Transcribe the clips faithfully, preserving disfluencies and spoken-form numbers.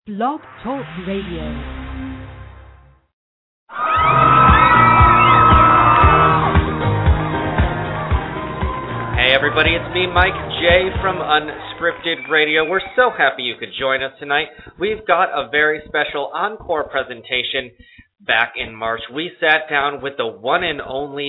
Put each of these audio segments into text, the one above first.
Blog Talk Radio. Hey everybody, it's me, Mike J. from Unscripted Radio. We're so happy you could join us tonight. We've got a very special encore presentation. Back in March, we sat down with the one and only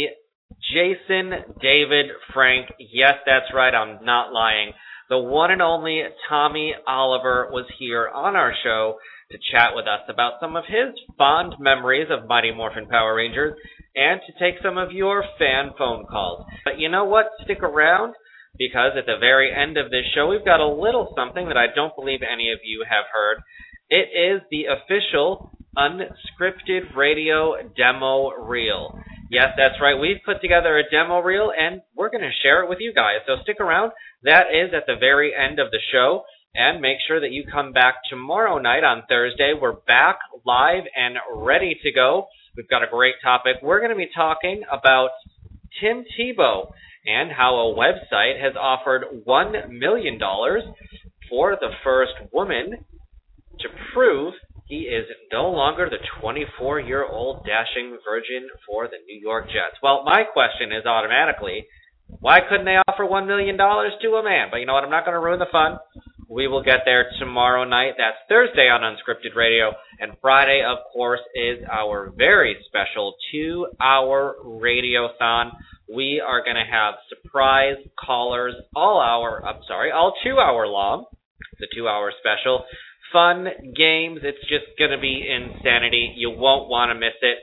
Jason David Frank. Yes, that's right, I'm not lying. The one and only Tommy Oliver was here on our show to chat with us about some of his fond memories of Mighty Morphin Power Rangers and to take some of your fan phone calls. But you know what? Stick around, because at the very end of this show, we've got a little something that I don't believe any of you have heard. It is the official Unscripted Radio demo reel. Yes, that's right. We've put together a demo reel, and we're going to share it with you guys. So stick around. That is at the very end of the show. And make sure that you come back tomorrow night on Thursday. We're back live and ready to go. We've got a great topic. We're going to be talking about Tim Tebow and how a website has offered one million dollars for the first woman to prove he is no longer the twenty-four-year-old dashing virgin for the New York Jets. Well, my question is automatically, why couldn't they offer one million dollars to a man? But you know what? I'm not going to ruin the fun. We will get there tomorrow night. That's Thursday on Unscripted Radio. And Friday, of course, is our very special two-hour radiothon. We are going to have surprise callers all hour, I'm sorry, all two hour long. It's a two-hour special. Fun games. It's just going to be insanity. You won't want to miss it.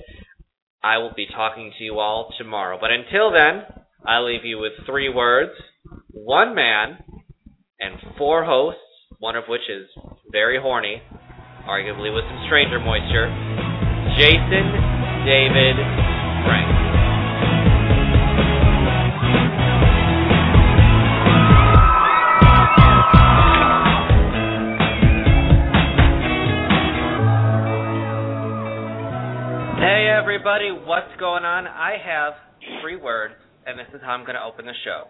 I will be talking to you all tomorrow. But until then, I leave you with three words, one man, and four hosts, one of which is very horny, arguably with some stranger moisture, Jason David Frank. Hey everybody, what's going on? I have three words, and this is how I'm going to open the show.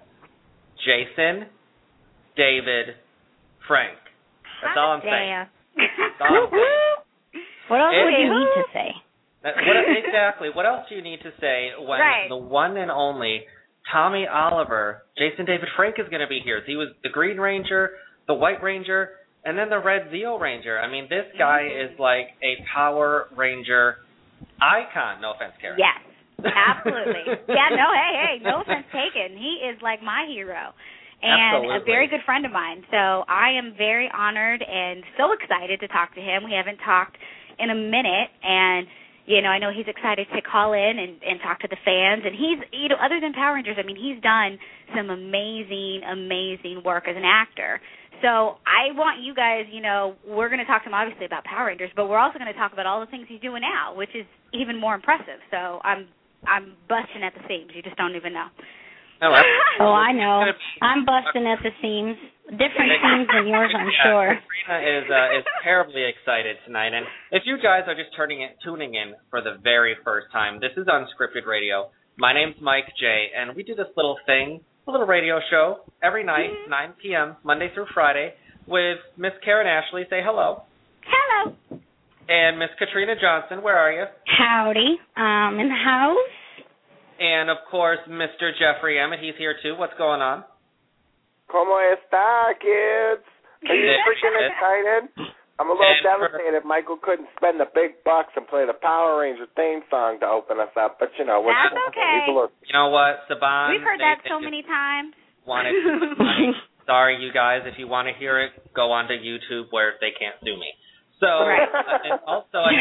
Jason David Frank. That's all I'm saying. That's all I'm saying. What else It, do you need to say? That, what, exactly. What else do you need to say when right. the one and only Tommy Oliver, Jason David Frank, is going to be here? He was the Green Ranger, the White Ranger, and then the Red Zeo Ranger. I mean, this guy is like a Power Ranger icon. No offense, Karen. Yes, absolutely. yeah, no, hey, hey, no offense taken. He is like my hero. And Absolutely. A very good friend of mine. So I am very honored and so excited to talk to him. We haven't talked in a minute, and, you know, I know he's excited to call in and, and talk to the fans. And he's, you know, other than Power Rangers, I mean, he's done some amazing, amazing work as an actor. So I want you guys, you know, we're going to talk to him obviously about Power Rangers, but we're also going to talk about all the things he's doing now, which is even more impressive. So I'm I'm busting at the seams. You just don't even know. Oh, oh, I know. I'm busting at the seams. Different seams than yours, I'm yeah, sure. Katrina is uh, is terribly excited tonight, and if you guys are just turning in, tuning in for the very first time, this is Unscripted Radio. My name's Mike J, and we do this little thing, a little radio show every night, mm-hmm. nine p.m., Monday through Friday, with Miss Karen Ashley. Say hello. Hello. And Miss Katrina Johnson. Where are you? Howdy. Um, in the house. And, of course, Mister Jeffrey Emmett. He's here, too. What's going on? ¿Cómo está, kids? Are you freaking excited? I'm a little and devastated for, Michael couldn't spend the big bucks and play the Power Ranger theme song to open us up, but, you know. We're That's okay. Little... You know what, Saban? We've heard they, that they so many times. Wanted to, sorry, you guys. If you want to hear it, go on to YouTube where they can't sue me. So, right. uh, and also, I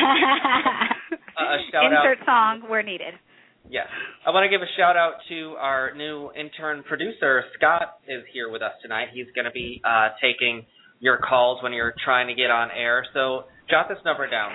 a shout Insert out. song where needed. Yes. I want to give a shout-out to our new intern producer. Scott is here with us tonight. He's going to be uh, taking your calls when you're trying to get on air. So jot this number down,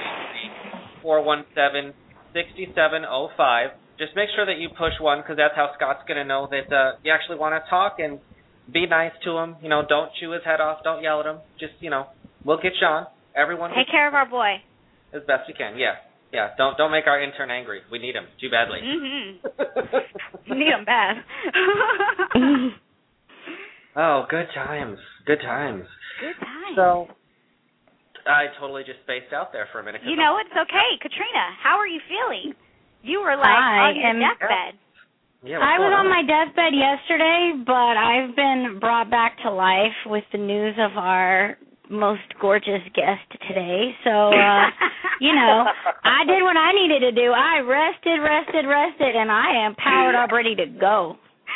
four one seven, six seven zero five. Just make sure that you push one, because that's how Scott's going to know that uh, you actually want to talk, and be nice to him. You know, don't chew his head off. Don't yell at him. Just, you know, we'll get you on. Everyone Take care of our boy. As best you can, yeah. Yeah, don't don't make our intern angry. We need him too badly. Mm-hmm. Need him bad. oh, good times. Good times. Good times. So, I totally just spaced out there for a minute. You know, it's okay. Katrina, how are you feeling? You were like I on your am, deathbed. Yeah, I was on? on my deathbed yesterday, but I've been brought back to life with the news of our most gorgeous guest today. So, uh, you know, I did what I needed to do. I rested, rested, rested, and I am powered up, ready to go.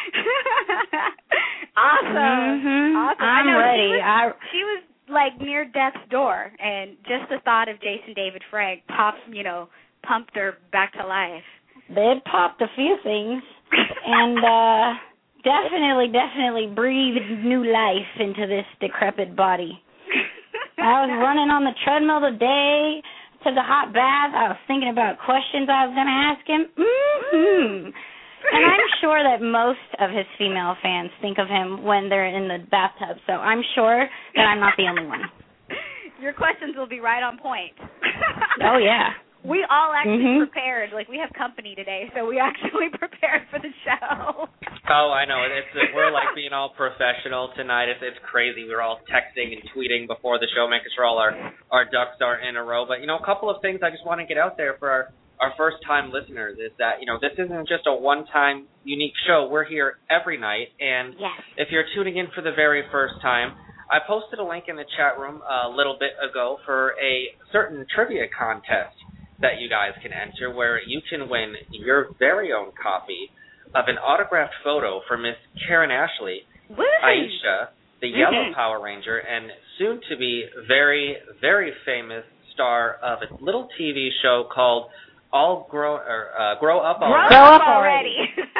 Awesome. Mm-hmm. Awesome. I'm I know, ready. She was, I, she was like near death's door, and just the thought of Jason David Frank popped, you know, pumped her back to life. They'd popped a few things, and uh, definitely, definitely breathed new life into this decrepit body. I was running on the treadmill today, took a hot bath. I was thinking about questions I was going to ask him. Mm-hmm. And I'm sure that most of his female fans think of him when they're in the bathtub, so I'm sure that I'm not the only one. Your questions will be right on point. Oh, yeah. We all actually mm-hmm. prepared. Like, we have company today, so we actually prepared for the show. Oh, I know. It's we're like being all professional tonight. It's it's crazy. We're all texting and tweeting before the show, making sure all our our ducks are in a row. But you know, a couple of things I just want to get out there for our our first time listeners is that you know this isn't just a one time unique show. We're here every night, and yes. if you're tuning in for the very first time, I posted a link in the chat room a little bit ago for a certain trivia contest that you guys can enter, where you can win your very own copy of an autographed photo for Miss Karen Ashley, Woo! Aisha, the mm-hmm. Yellow Power Ranger, and soon to be very, very famous star of a little T V show called All Grow or uh, Grow Up Already. Grow Up Already.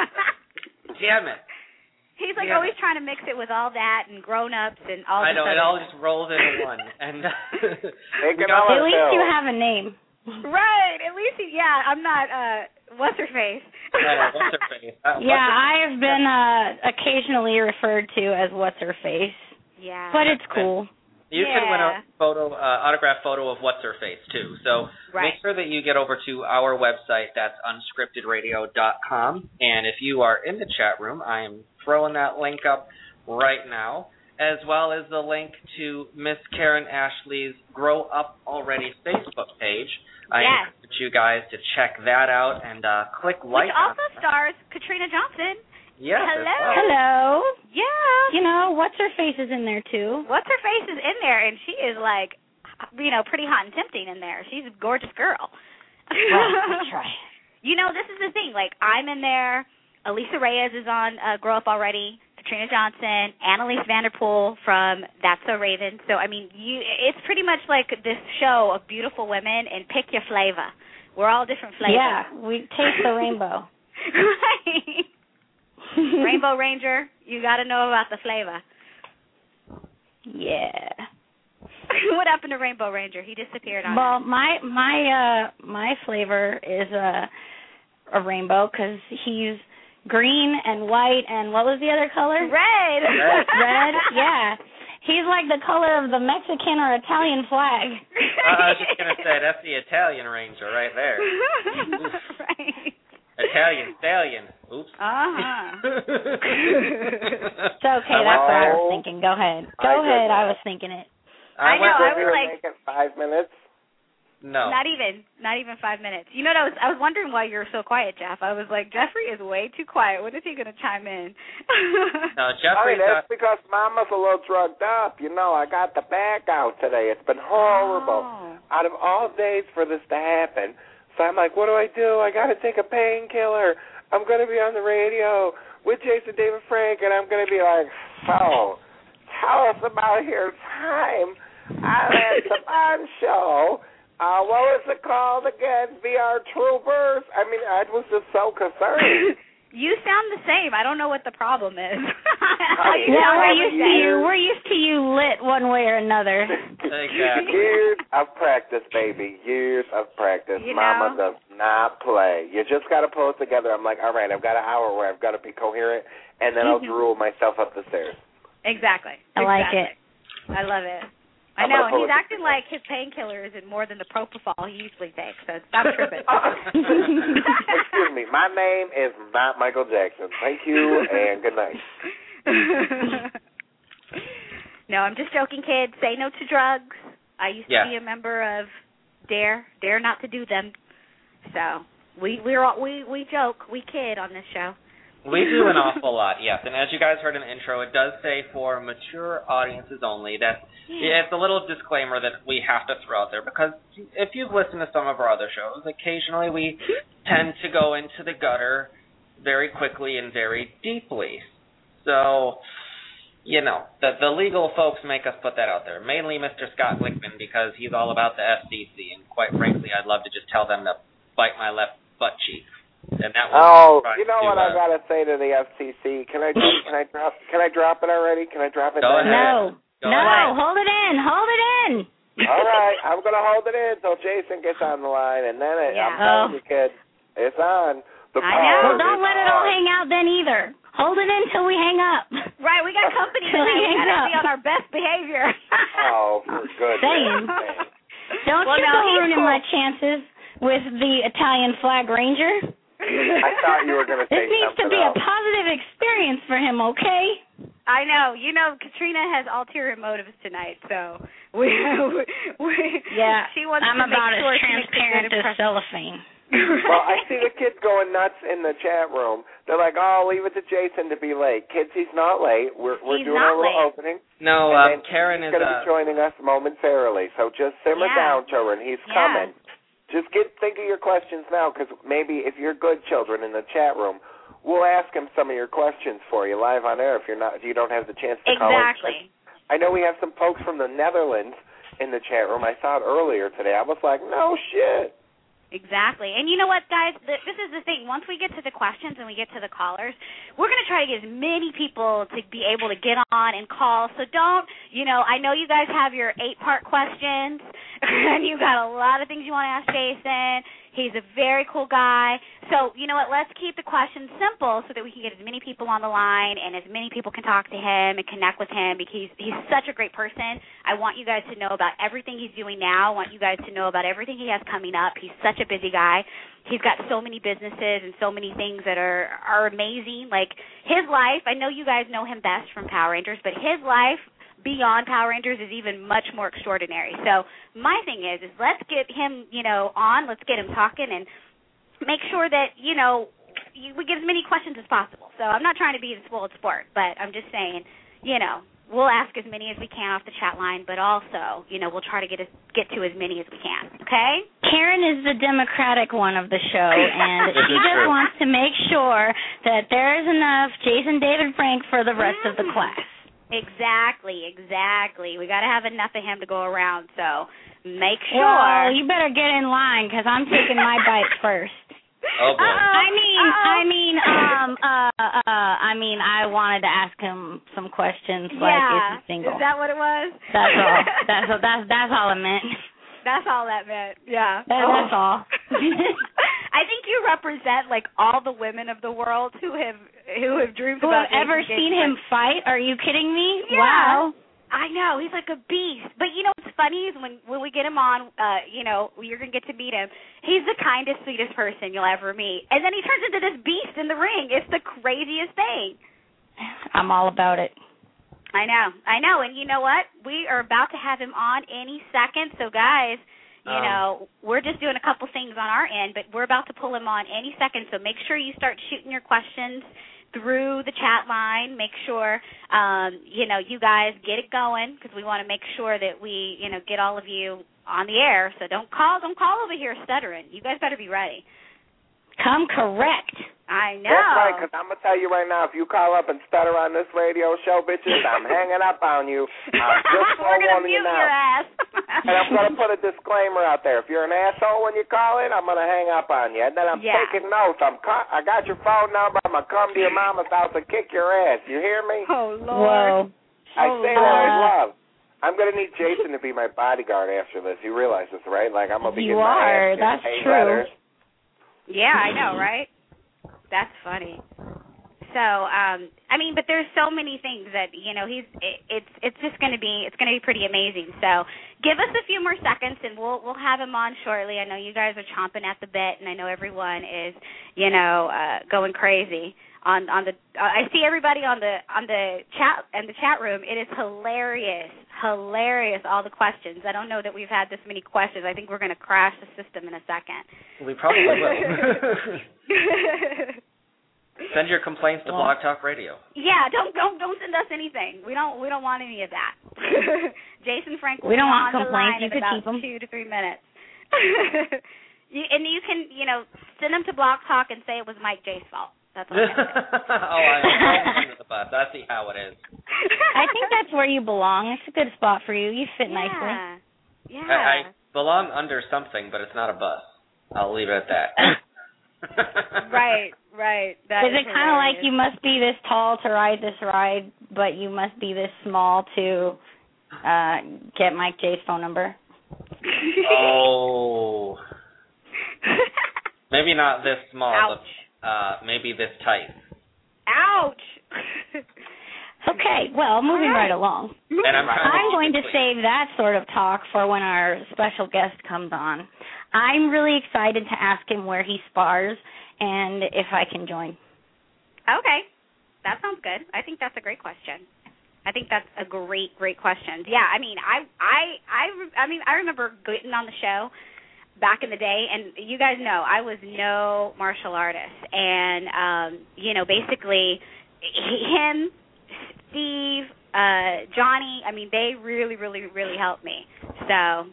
Damn it. He's like Damn always it. trying to mix it with all that and grown-ups and all. I know, this it all stuff. just rolls into one. And we got, at least you have a name. Right. At least, he, yeah, I'm not, uh, what's her face? I know, what's her face? Uh, Yeah, her I have been uh, occasionally referred to as what's her face. Yeah. But it's cool. You yeah. can win a photo, uh, autographed photo of what's her face too. So right. make sure that you get over to our website. That's unscripted radio dot com. And if you are in the chat room, I am throwing that link up right now, as well as the link to Miss Karen Ashley's Grow Up Already Facebook page. I yes. encourage you guys to check that out and uh, click like. Which also stars Katrina Johnson. Yes. Hello. Well. Hello. Yeah. You know, what's her face is in there too. What's her face is in there, and she is like, you know, pretty hot and tempting in there. She's a gorgeous girl. Well, that's right. You know, this is the thing. Like, I'm in there. Elisa Reyes is on uh, Grow Up Already. Katrina Johnson, Annalise Vanderpool from That's So Raven. So, I mean, you, it's pretty much like this show of beautiful women, and pick your flavor. We're all different flavors. Yeah, we taste the rainbow. Right. Rainbow Ranger, you got to know about the flavor. Yeah. What happened to Rainbow Ranger? He disappeared on Well, us. my my uh my flavor is a a rainbow because he's green and white and what was the other color? Red. Red. Red. Yeah. He's like the color of the Mexican or Italian flag. Uh, I was just gonna say that's the Italian Ranger right there. Right. Italian stallion. Oops. Uh-huh. It's okay, I that's what I was went- thinking. Go ahead. I Go ahead, did I that. was thinking it. I know, went- I Did was you like- make it five minutes? No. Not even, not even five minutes. You know, what I was I was wondering why you were so quiet, Jeff. I was like, Jeffrey is way too quiet. When is he going to chime in? No, I Jeffrey's mean, that's not. because Mama's a little drugged up. You know, I got the back out today. It's been horrible. Oh. Out of all days for this to happen. So I'm like, what do I do? I got to take a painkiller. I'm going to be on the radio with Jason David Frank, and I'm going to be like, so, tell us about your time on that Saban show. Uh, what was it called again? V R Troopers? I mean, I was just so concerned. You sound the same. I don't know what the problem is. Hey, You Yeah, sound we're like used the to same. you. We're used to you lit one way or another. Exactly. Years of practice, baby. Years of practice. You Mama know? does not play. You just got to pull it together. I'm like, all right, I've got an hour where I've got to be coherent, and then I'll Mhm. drool myself up the stairs. Exactly. I like Exactly. I love it. I I'm know, gonna and pull he's it acting like his painkiller isn't more than the propofol he usually takes, so stop tripping. Excuse me. My name is not Michael Jackson. Thank you, and good night. No, I'm just joking, kids. Say no to drugs. I used yeah. to be a member of Dare, Dare Not to Do Them. So we we're all, we we joke, we kid on this show. We do an awful lot, yes. And as you guys heard in the intro, it does say for mature audiences only. That yeah. It's a little disclaimer that we have to throw out there because if you've listened to some of our other shows, occasionally we tend to go into the gutter very quickly and very deeply. So, you know, the, the legal folks make us put that out there. Mainly Mister Scott Glickman because he's all about the F C C. And quite frankly, I'd love to just tell them to bite my left butt cheek. And that was oh, you know to, what uh, I gotta say to the F C C? Can I can I drop can I drop it already? Can I drop it? Go down? ahead. No, Go no, ahead. hold it in, hold it in. All right, I'm gonna hold it in until Jason gets on the line, and then it, Yeah. I'm telling Oh. you, kid, it's on. The I power know. Well, don't is let it all on. hang out then either. Hold it in till we hang up. Right, we got company tonight. We gotta be on our best behavior. Oh, for goodness Saying. sake. Don't Well, you no, go he's ruining cool. my chances with the Italian flag ranger. I thought you were going to say This needs to something be else. a positive experience for him, okay? I know. You know, Katrina has ulterior motives tonight, so we, we, we Yeah, she wants I'm to about make as sure she makes a transparent good as impression. cellophane. Well, I see the kids going nuts in the chat room. They're like, "Oh, leave it to Jason to be late." Kids, he's not late. We're we're He's doing not our little late. opening. No, and um, then Karen he's is going uh, to be joining us momentarily. So just simmer Yeah. down, children. He's Yeah. coming. Just get think of your questions now, because maybe if you're good children in the chat room, we'll ask him some of your questions for you live on air. If you're not, if you don't have the chance to call in. Exactly. I know we have some folks from the Netherlands in the chat room. I saw it earlier today. I was like, no shit. Exactly. And you know what, guys? This is the thing. Once we get to the questions and we get to the callers, we're going to try to get as many people to be able to get on and call. So don't, you know, I know you guys have your eight-part questions, and you got a lot of things you want to ask Jason. He's a very cool guy. So, you know what, let's keep the questions simple so that we can get as many people on the line and as many people can talk to him and connect with him because he's, he's such a great person. I want you guys to know about everything he's doing now. I want you guys to know about everything he has coming up. He's such a busy guy. He's got so many businesses and so many things that are, are amazing. Like his life, I know you guys know him best from Power Rangers, but his life beyond Power Rangers is even much more extraordinary. So my thing is, is let's get him, you know, on. Let's get him talking and make sure that, you know, you, we get as many questions as possible. So I'm not trying to be the spoiled sport, but I'm just saying, you know, we'll ask as many as we can off the chat line, but also, you know, we'll try to get as, get to as many as we can. Okay? Karen is the Democratic one of the show, and This she is just true. wants to make sure that there is enough Jason David Frank for the rest of the class. Exactly, exactly. We got to have enough of him to go around, so make sure. Well, you better get in line because I'm taking my bite first. oh boy. Uh-oh. I mean, Uh-oh. I mean, um, uh, uh, I mean, I wanted to ask him some questions like, yeah. is he single? Is that what it was? That's all. That's all. That's that's all it meant. That's all that meant. Yeah. That, Oh. That's all. I think you represent like all the women of the world who have who have dreamed Who about have ever Jason seen David him fight? Are you kidding me? Yeah. Wow. I know, he's like a beast. But you know what's funny is when when we get him on, uh, you know, you're gonna get to meet him. He's the kindest, sweetest person you'll ever meet. And then he turns into this beast in the ring. It's the craziest thing. I'm all about it. I know, I know, and you know what? We are about to have him on any second. So guys, you Um, know, we're just doing a couple things on our end, but we're about to pull him on any second. So make sure you start shooting your questions through the chat line. Make sure, um, you know, you guys get it going because we want to make sure that we, you know, get all of you on the air. So don't call, don't call over here stuttering. You guys better be ready. Come correct. I know. That's right, because I'm going to tell you right now, if you call up and stutter on this radio show, bitches, I'm hanging up on you. I'm just We're going to forewarning you mute now. your ass. And I'm going to put a disclaimer out there. If you're an asshole when you call in, I'm going to hang up on you. And then I'm Yeah. taking notes. I'm co- I got your phone number. I'm going to come to your mama's house and kick your ass. You hear me? Oh, Lord. Whoa. I Oh, say that with Lord. love. I'm going to need Jason to be my bodyguard after this. You realize this, right? Like, I'm going to be You getting my are. ass kicked, That's paint true. letters. Yeah, I know, right? That's funny. So, um, I mean, but there's so many things that you know he's. It, it's it's just going to be it's going to be pretty amazing. So, give us a few more seconds, and we'll we'll have him on shortly. I know you guys are chomping at the bit, and I know everyone is, you know, uh, going crazy on on the. Uh, I see everybody on the on the chat and the chat room. It is hilarious hilarious, all the questions. I don't know that we've had this many questions. I think we're going to crash the system in a second. We probably will. Send your complaints to well, Blog Talk Radio. Yeah, don't don't don't send us anything. We don't we don't want any of that. Jason Frank will we don't be want on complaints. the line You in could about keep them. two to three minutes. you, and you can you know send them to Blog Talk and say it was Mike J's fault. That's all. oh, I know. Under the bus. I see how it is. I think that's where you belong. It's a good spot for you. You fit yeah. nicely. Yeah. I, I belong under something, but it's not a bus. I'll leave it at that. Right, right. That is is it kind of like you must be this tall to ride this ride, but you must be this small to uh, get Mike J's phone number? Oh. Maybe not this small, Ouch. but uh, maybe this tight. Ouch. Okay, well, moving right. right along. And I'm, I'm going to save that sort of talk for when our special guest comes on. I'm really excited to ask him where he spars and if I can join. Okay. That sounds good. I think that's a great question. I think that's a great, great question. Yeah, I mean, I, I, I, I mean, I remember getting on the show back in the day, and you guys know I was no martial artist, and um, you know, basically, him, Steve, uh, Johnny. I mean, they really, really, really helped me. So,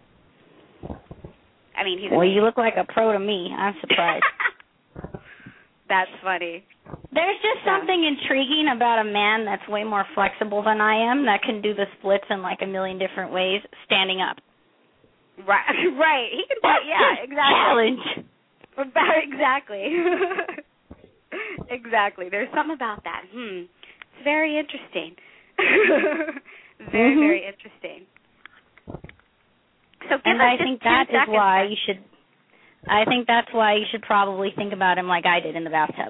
I mean, he's well, amazing. you look like a pro to me. I'm surprised. That's funny. There's just Yeah. something intriguing about a man that's way more flexible than I am that can do the splits in like a million different ways standing up. Right, right. He can do it. Yeah, exactly. Challenge. Exactly. Exactly. There's something about that. Hmm. It's very interesting. Very, mm-hmm. very interesting. So give and us I just think ten that is seconds why then. you should. I think that's why you should probably think about him like I did in the bathtub.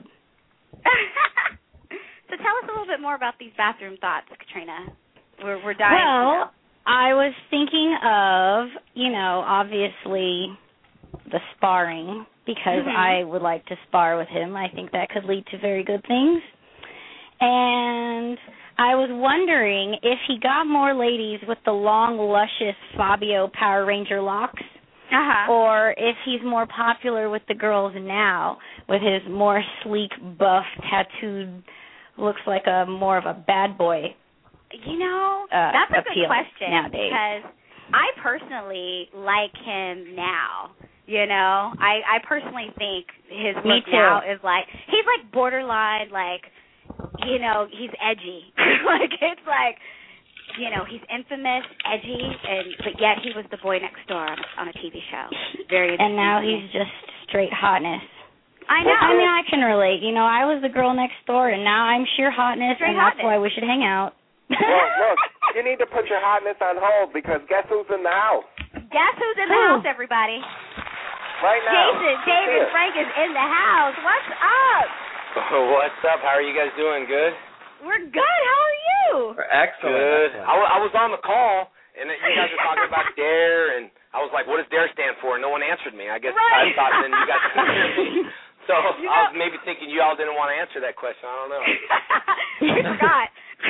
So tell us a little bit more about these bathroom thoughts, Katrina. We're we're dying. Well, to know. I was thinking of, you know, obviously the sparring because Mhm. I would like to spar with him. I think that could lead to very good things. And I was wondering if he got more ladies with the long, luscious Fabio Power Ranger locks, Uh-huh. or if he's more popular with the girls now with his more sleek, buff, tattooed, looks like a more of a bad boy. You know, Uh, that's a good appeal question nowadays. because I personally like him now. You know, I I personally think his Me look too. now is like he's like borderline, like, you know, he's edgy. Like it's like, you know, he's infamous, edgy, and but yet he was the boy next door on, on a T V show. Very interesting. And now to me. he's just straight hotness. I know. I mean, I can relate. You know, I was the girl next door, and now I'm sheer hotness, Straight and that's hotness. why we should hang out. Look, look, you need to put your hotness on hold because guess who's in the house Guess who's in the Who? house, everybody? right now? Jason, David Here. Frank is in the house. What's up? What's up? How are you guys doing? Good? We're good. How are you? Excellent. Good. excellent. I, w- I was on the call, and you guys were talking about DARE, and I was like, what does DARE stand for? And no one answered me. I guess Right. I thought then you guys couldn't hear me. So You I was know- maybe thinking you all didn't want to answer that question. I don't know. We forgot.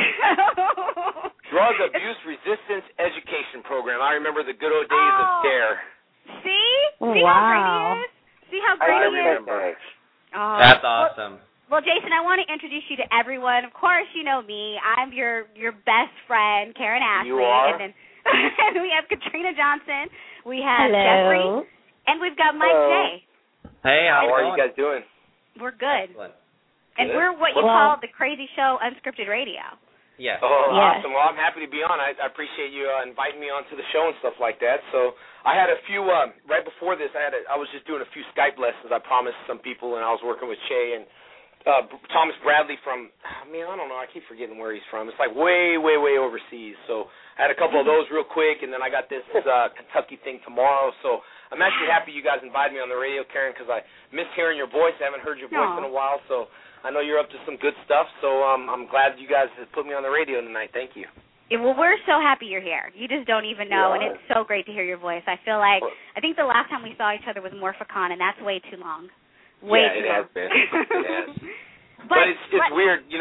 Drug Abuse Resistance Education Program. I remember the good old days Oh. of DARE. See? See Wow. how great he is? See how I great he is? remember. Oh. That's Well, awesome. well, Jason, I want to introduce you to everyone. Of course, you know me. I'm your your best friend, Karen Ashley. You are? And then and we have Katrina Johnson. We have Hello. Jeffrey. And we've got Mike Hello. J. Hey, how, How are you you going? guys doing? We're good. Excellent. And Good. we're what you Well- call the Crazy Show Unscripted Radio. Yes. Oh, Yes. awesome. Well, I'm happy to be on. I, I appreciate you uh, inviting me onto the show and stuff like that. So I had a few, uh, right before this, I had a, I was just doing a few Skype lessons. I promised some people, and I was working with Shay and uh, Thomas Bradley from, I mean, I don't know, I keep forgetting where he's from. It's like way, way, way overseas. So I had a couple of those real quick, and then I got this uh, Kentucky thing tomorrow. So I'm actually happy you guys invited me on the radio, Karen, because I miss hearing your voice. I haven't heard your voice Aw. in a while, so I know you're up to some good stuff, so um, I'm glad you guys have put me on the radio tonight. Thank you. Yeah, well, we're so happy you're here. You just don't even know, and Yeah. it's so great to hear your voice. I feel like I think the last time we saw each other was MorphiCon, and that's way too long. Way yeah, too it long. has been. It has. but But it's it's but- weird, you know.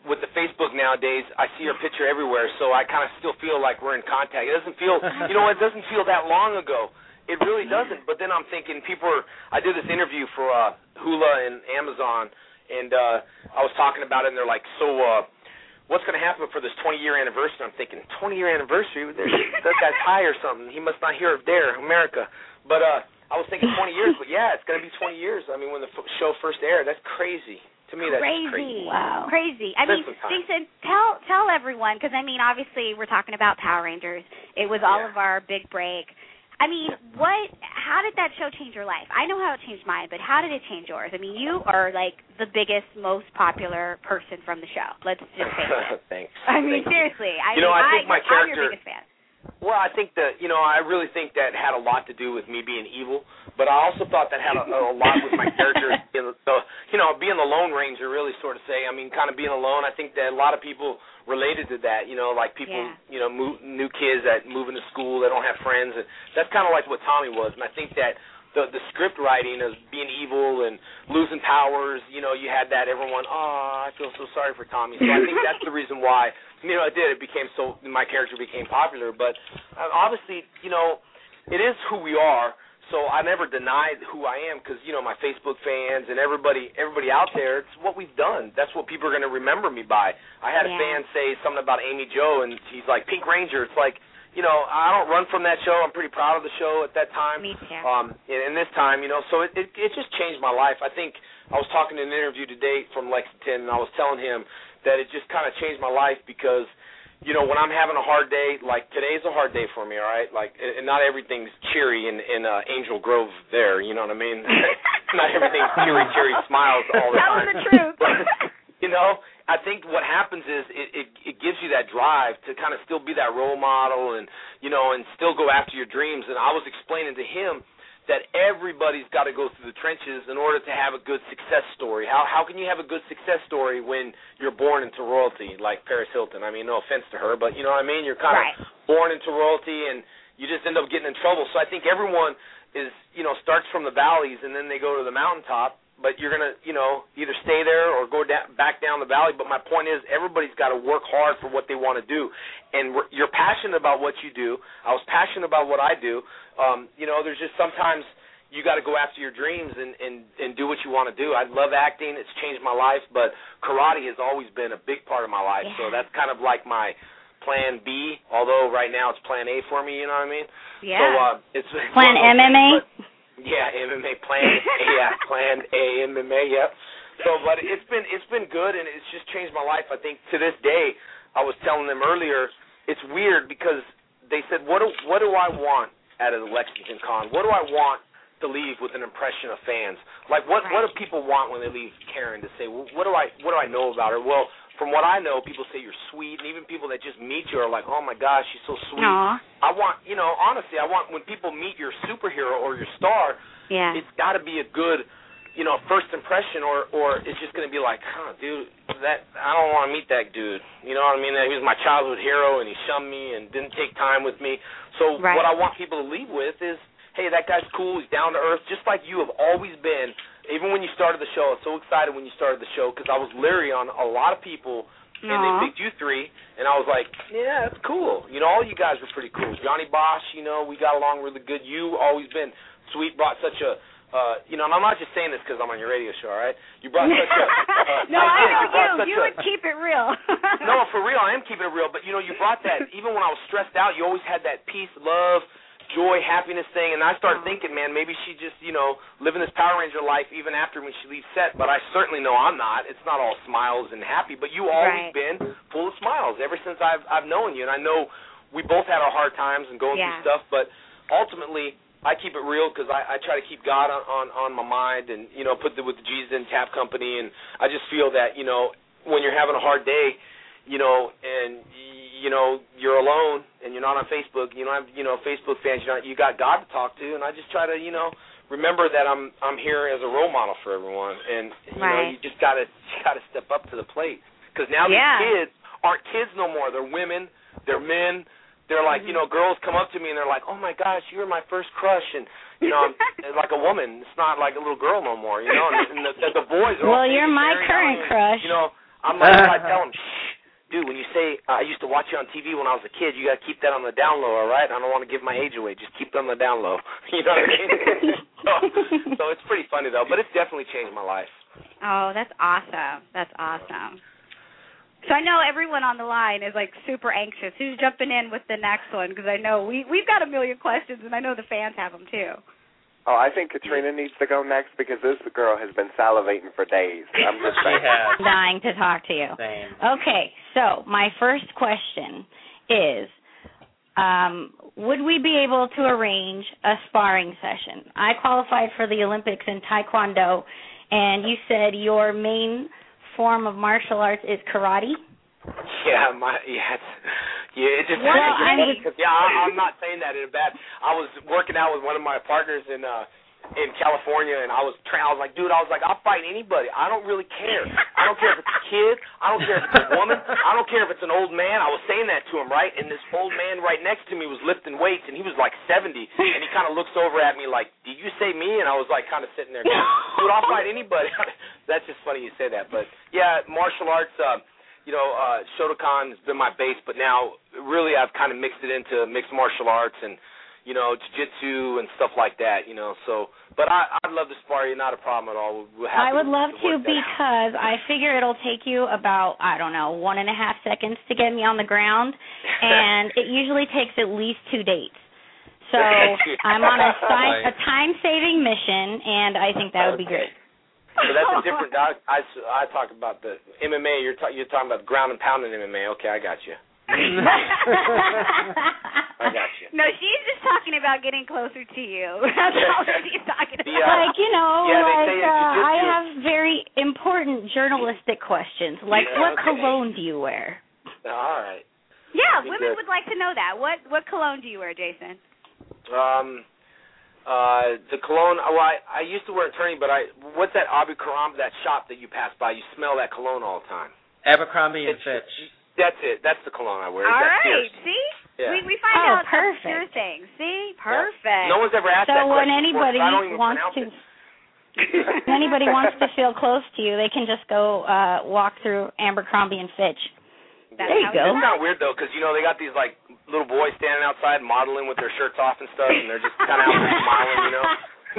with the Facebook nowadays, I see her picture everywhere, so I kind of still feel like we're in contact. It doesn't feel, you know, it doesn't feel that long ago. It really doesn't. But then I'm thinking, people are, I did this interview for uh, Hula and Amazon, and uh, I was talking about it, and they're like, so uh, what's going to happen for this twenty-year anniversary? I'm thinking, twenty-year anniversary? That guy's high or something. He must not hear of there, America. But uh, I was thinking twenty years, but yeah, it's going to be twenty years. I mean, when the f- show first aired, that's crazy. To me, that's crazy. crazy. Wow. Crazy. I mean, Jason, tell tell everyone, because, I mean, obviously we're talking about Power Rangers. It was all Yeah. of our big break. I mean, what? How did that show change your life? I know how it changed mine, but how did it change yours? I mean, you are, like, the biggest, most popular person from the show. Let's just say that. Thanks. I mean, Thank seriously. You, I you know, mean, I think I, my I'm character... your biggest fan. Well, I think that, you know, I really think that had a lot to do with me being evil, but I also thought that had a, a lot with my character, being the, you know, being the Lone Ranger, really, sort of say. I mean, kind of being alone. I think that a lot of people related to that, you know, like people, Yeah. you know, move, new kids that move into school, they don't have friends, and that's kind of like what Tommy was, and I think that the the script writing of being evil and losing powers, you know, you had that, everyone, oh, I feel so sorry for Tommy. So I think that's the reason why, you know, it did. It became so, my character became popular. But uh, obviously, you know, it is who we are. So I never denied who I am because, you know, my Facebook fans and everybody everybody out there, it's what we've done. That's what people are going to remember me by. I had a Yeah. fan say something about Amy Jo, and he's like, Pink Ranger. It's like, you know, I don't run from that show. I'm pretty proud of the show at that time. Me too. Um, and, and this time, you know, so it, it it just changed my life. I think I was talking in an interview today from Lexington, and I was telling him that it just kind of changed my life because, you know, when I'm having a hard day, like today's a hard day for me, all right? Like, and not everything's cheery in, in uh, Angel Grove there, you know what I mean? Not everything's cheery, cheery smiles all the Tell time. them the truth. But, you know, I think what happens is it, it, it gives you that drive to kind of still be that role model and, you know, and still go after your dreams. And I was explaining to him that everybody's got to go through the trenches in order to have a good success story. How how can you have a good success story when you're born into royalty, like Paris Hilton? I mean, no offense to her, but you know what I mean? You're kind Right. of born into royalty, and you just end up getting in trouble. So I think everyone is, you know, starts from the valleys, and then they go to the mountaintop. But you're going to, you know, either stay there or go da- back down the valley. But my point is everybody's got to work hard for what they want to do. And we're, you're passionate about what you do. I was passionate about what I do. Um, you know, there's just sometimes you got to go after your dreams and, and, and do what you want to do. I love acting. It's changed my life. But karate has always been a big part of my life. Yeah. So that's kind of like my plan B, although right now it's plan A for me, you know what I mean? Yeah. So uh, it's Plan M M A? Yeah, M M A plan. yeah, plan A M M A. Yep. So, but it's been it's been good, and it's just changed my life. I think to this day, I was telling them earlier, it's weird because they said, "What do what do I want out of the Lexington Con? What do I want to leave with an impression of fans? Like, what what do people want when they leave Karen to say? Well, what do I what do I know about her? Well, from what I know, people say you're sweet, and even people that just meet you are like, oh, my gosh, she's so sweet. Aw. I want, you know, honestly, I want when people meet your superhero or your star, Yeah. it's got to be a good, you know, first impression, or, or it's just going to be like, huh, dude, that I don't want to meet that dude. You know what I mean? He was my childhood hero, and he shunned me and didn't take time with me. So Right. what I want people to leave with is, hey, that guy's cool, he's down to earth, just like you have always been. Even when you started the show, I was so excited when you started the show because I was leery on a lot of people, and Aw. they picked you three, and I was like, yeah, that's cool. You know, all you guys were pretty cool. Johnny Bosch, you know, we got along really good. You always been sweet, brought such a, uh, you know, and I'm not just saying this because I'm on your radio show, all right? You brought such a, uh, no, I did. know You brought you. such You a- would keep it real. No, for real, I am keeping it real. But, you know, you brought that, even when I was stressed out, you always had that peace, love, joy, happiness thing. And I started thinking, man, maybe she just, you know, living this Power Ranger life even after when she leaves set. But I certainly know I'm not. It's not all smiles and happy. But you always Right. been full of smiles ever since I've I've known you. And I know we both had our hard times and going Yeah. through stuff. But ultimately, I keep it real because I, I try to keep God on, on, on my mind and, you know, put the with the Jesus in Tap Company. And I just feel that, you know, when you're having a hard day, you know, and, you know, you're alone and you're not on Facebook, you don't have, you know, Facebook fans, you know, you got God to talk to. And I just try to, you know, remember that I'm I'm here as a role model for everyone. And, you know, Right. you just got to got to step up to the plate. Because now Yeah. these kids aren't kids no more. They're women. They're men. They're like, you know, girls come up to me and they're like, oh, my gosh, you were my first crush. And, you know, I'm like a woman. It's not like a little girl no more, you know. And, and the, the, the boys are all Well, you're my staring current at me. crush. You know, I'm like, I tell him, shh, dude, when you say uh, I used to watch you on T V when I was a kid, you got to keep that on the down low, all right? I don't want to give my age away. Just keep it on the down low. You know what I mean? so, so it's pretty funny, though. But it's definitely changed my life. Oh, that's awesome. That's awesome. So I know everyone on the line is, like, super anxious. Who's jumping in with the next one? Because I know we, we've got a million questions, and I know the fans have them, too. Oh, I think Katrina needs to go next because this girl has been salivating for days. I'm just saying. I'm dying to talk to you. Same. Okay, so my first question is, um, would we be able to arrange a sparring session? I qualified for the Olympics in Taekwondo, and you said your main form of martial arts is karate? Yeah, my yeah, it's, yeah. It just well, I'm just, yeah. I, I'm not saying that in a bad. I was working out with one of my partners in uh in California, and I was tra- I was like, dude, I was like, I'll fight anybody. I don't really care. I don't care if it's a kid. I don't care if it's a woman. I don't care if it's an old man. I was saying that to him, right? And this old man right next to me was lifting weights, and he was like seventy, and he kind of looks over at me like, did you say me? And I was like, kind of sitting there, going, dude, I'll fight anybody. That's just funny you say that, but yeah, martial arts. Uh, You know, uh, Shotokan has been my base, but now really I've kind of mixed it into mixed martial arts and, you know, jiu-jitsu and stuff like that, you know. So, but I, I'd love to spar you, not a problem at all. We're happy I would love to, to because I figure it'll take you about, I don't know, one and a half seconds to get me on the ground, and it usually takes at least two dates. So I'm on a, si- a time-saving mission, and I think that would be great. So that's a different. I, I, I talk about the M M A. You're ta- you're talking about ground and pound in M M A. Okay, I got you. I got you. No, she's just talking about getting closer to you. That's all she's talking about. The, uh, Like, you know, yeah, they like say in uh, jiu-jitsu- I have very important journalistic questions, like Yeah, what okay. cologne do you wear? All right. Yeah, Be women good. would like to know that. What what cologne do you wear, Jason? Um. Uh, the cologne. Well, I, I used to wear attorney, but I. What's that Abercrombie, that shop that you pass by? You smell that cologne all the time. Abercrombie and It's- Fitch. That's it. That's the cologne I wear. All That's right, fierce. see? Yeah. We we find Oh, out perfect. obscure things. See? Perfect. No one's ever asked So that when question before, anybody 'cause I don't even wants pronounce to, it. when anybody wants to feel close to you, they can just go uh, walk through Abercrombie and Fitch. That's There you how go. It's kind of weird though, because you know they got these like little boys standing outside modeling with their shirts off and stuff, and they're just kind of out there smiling, you know.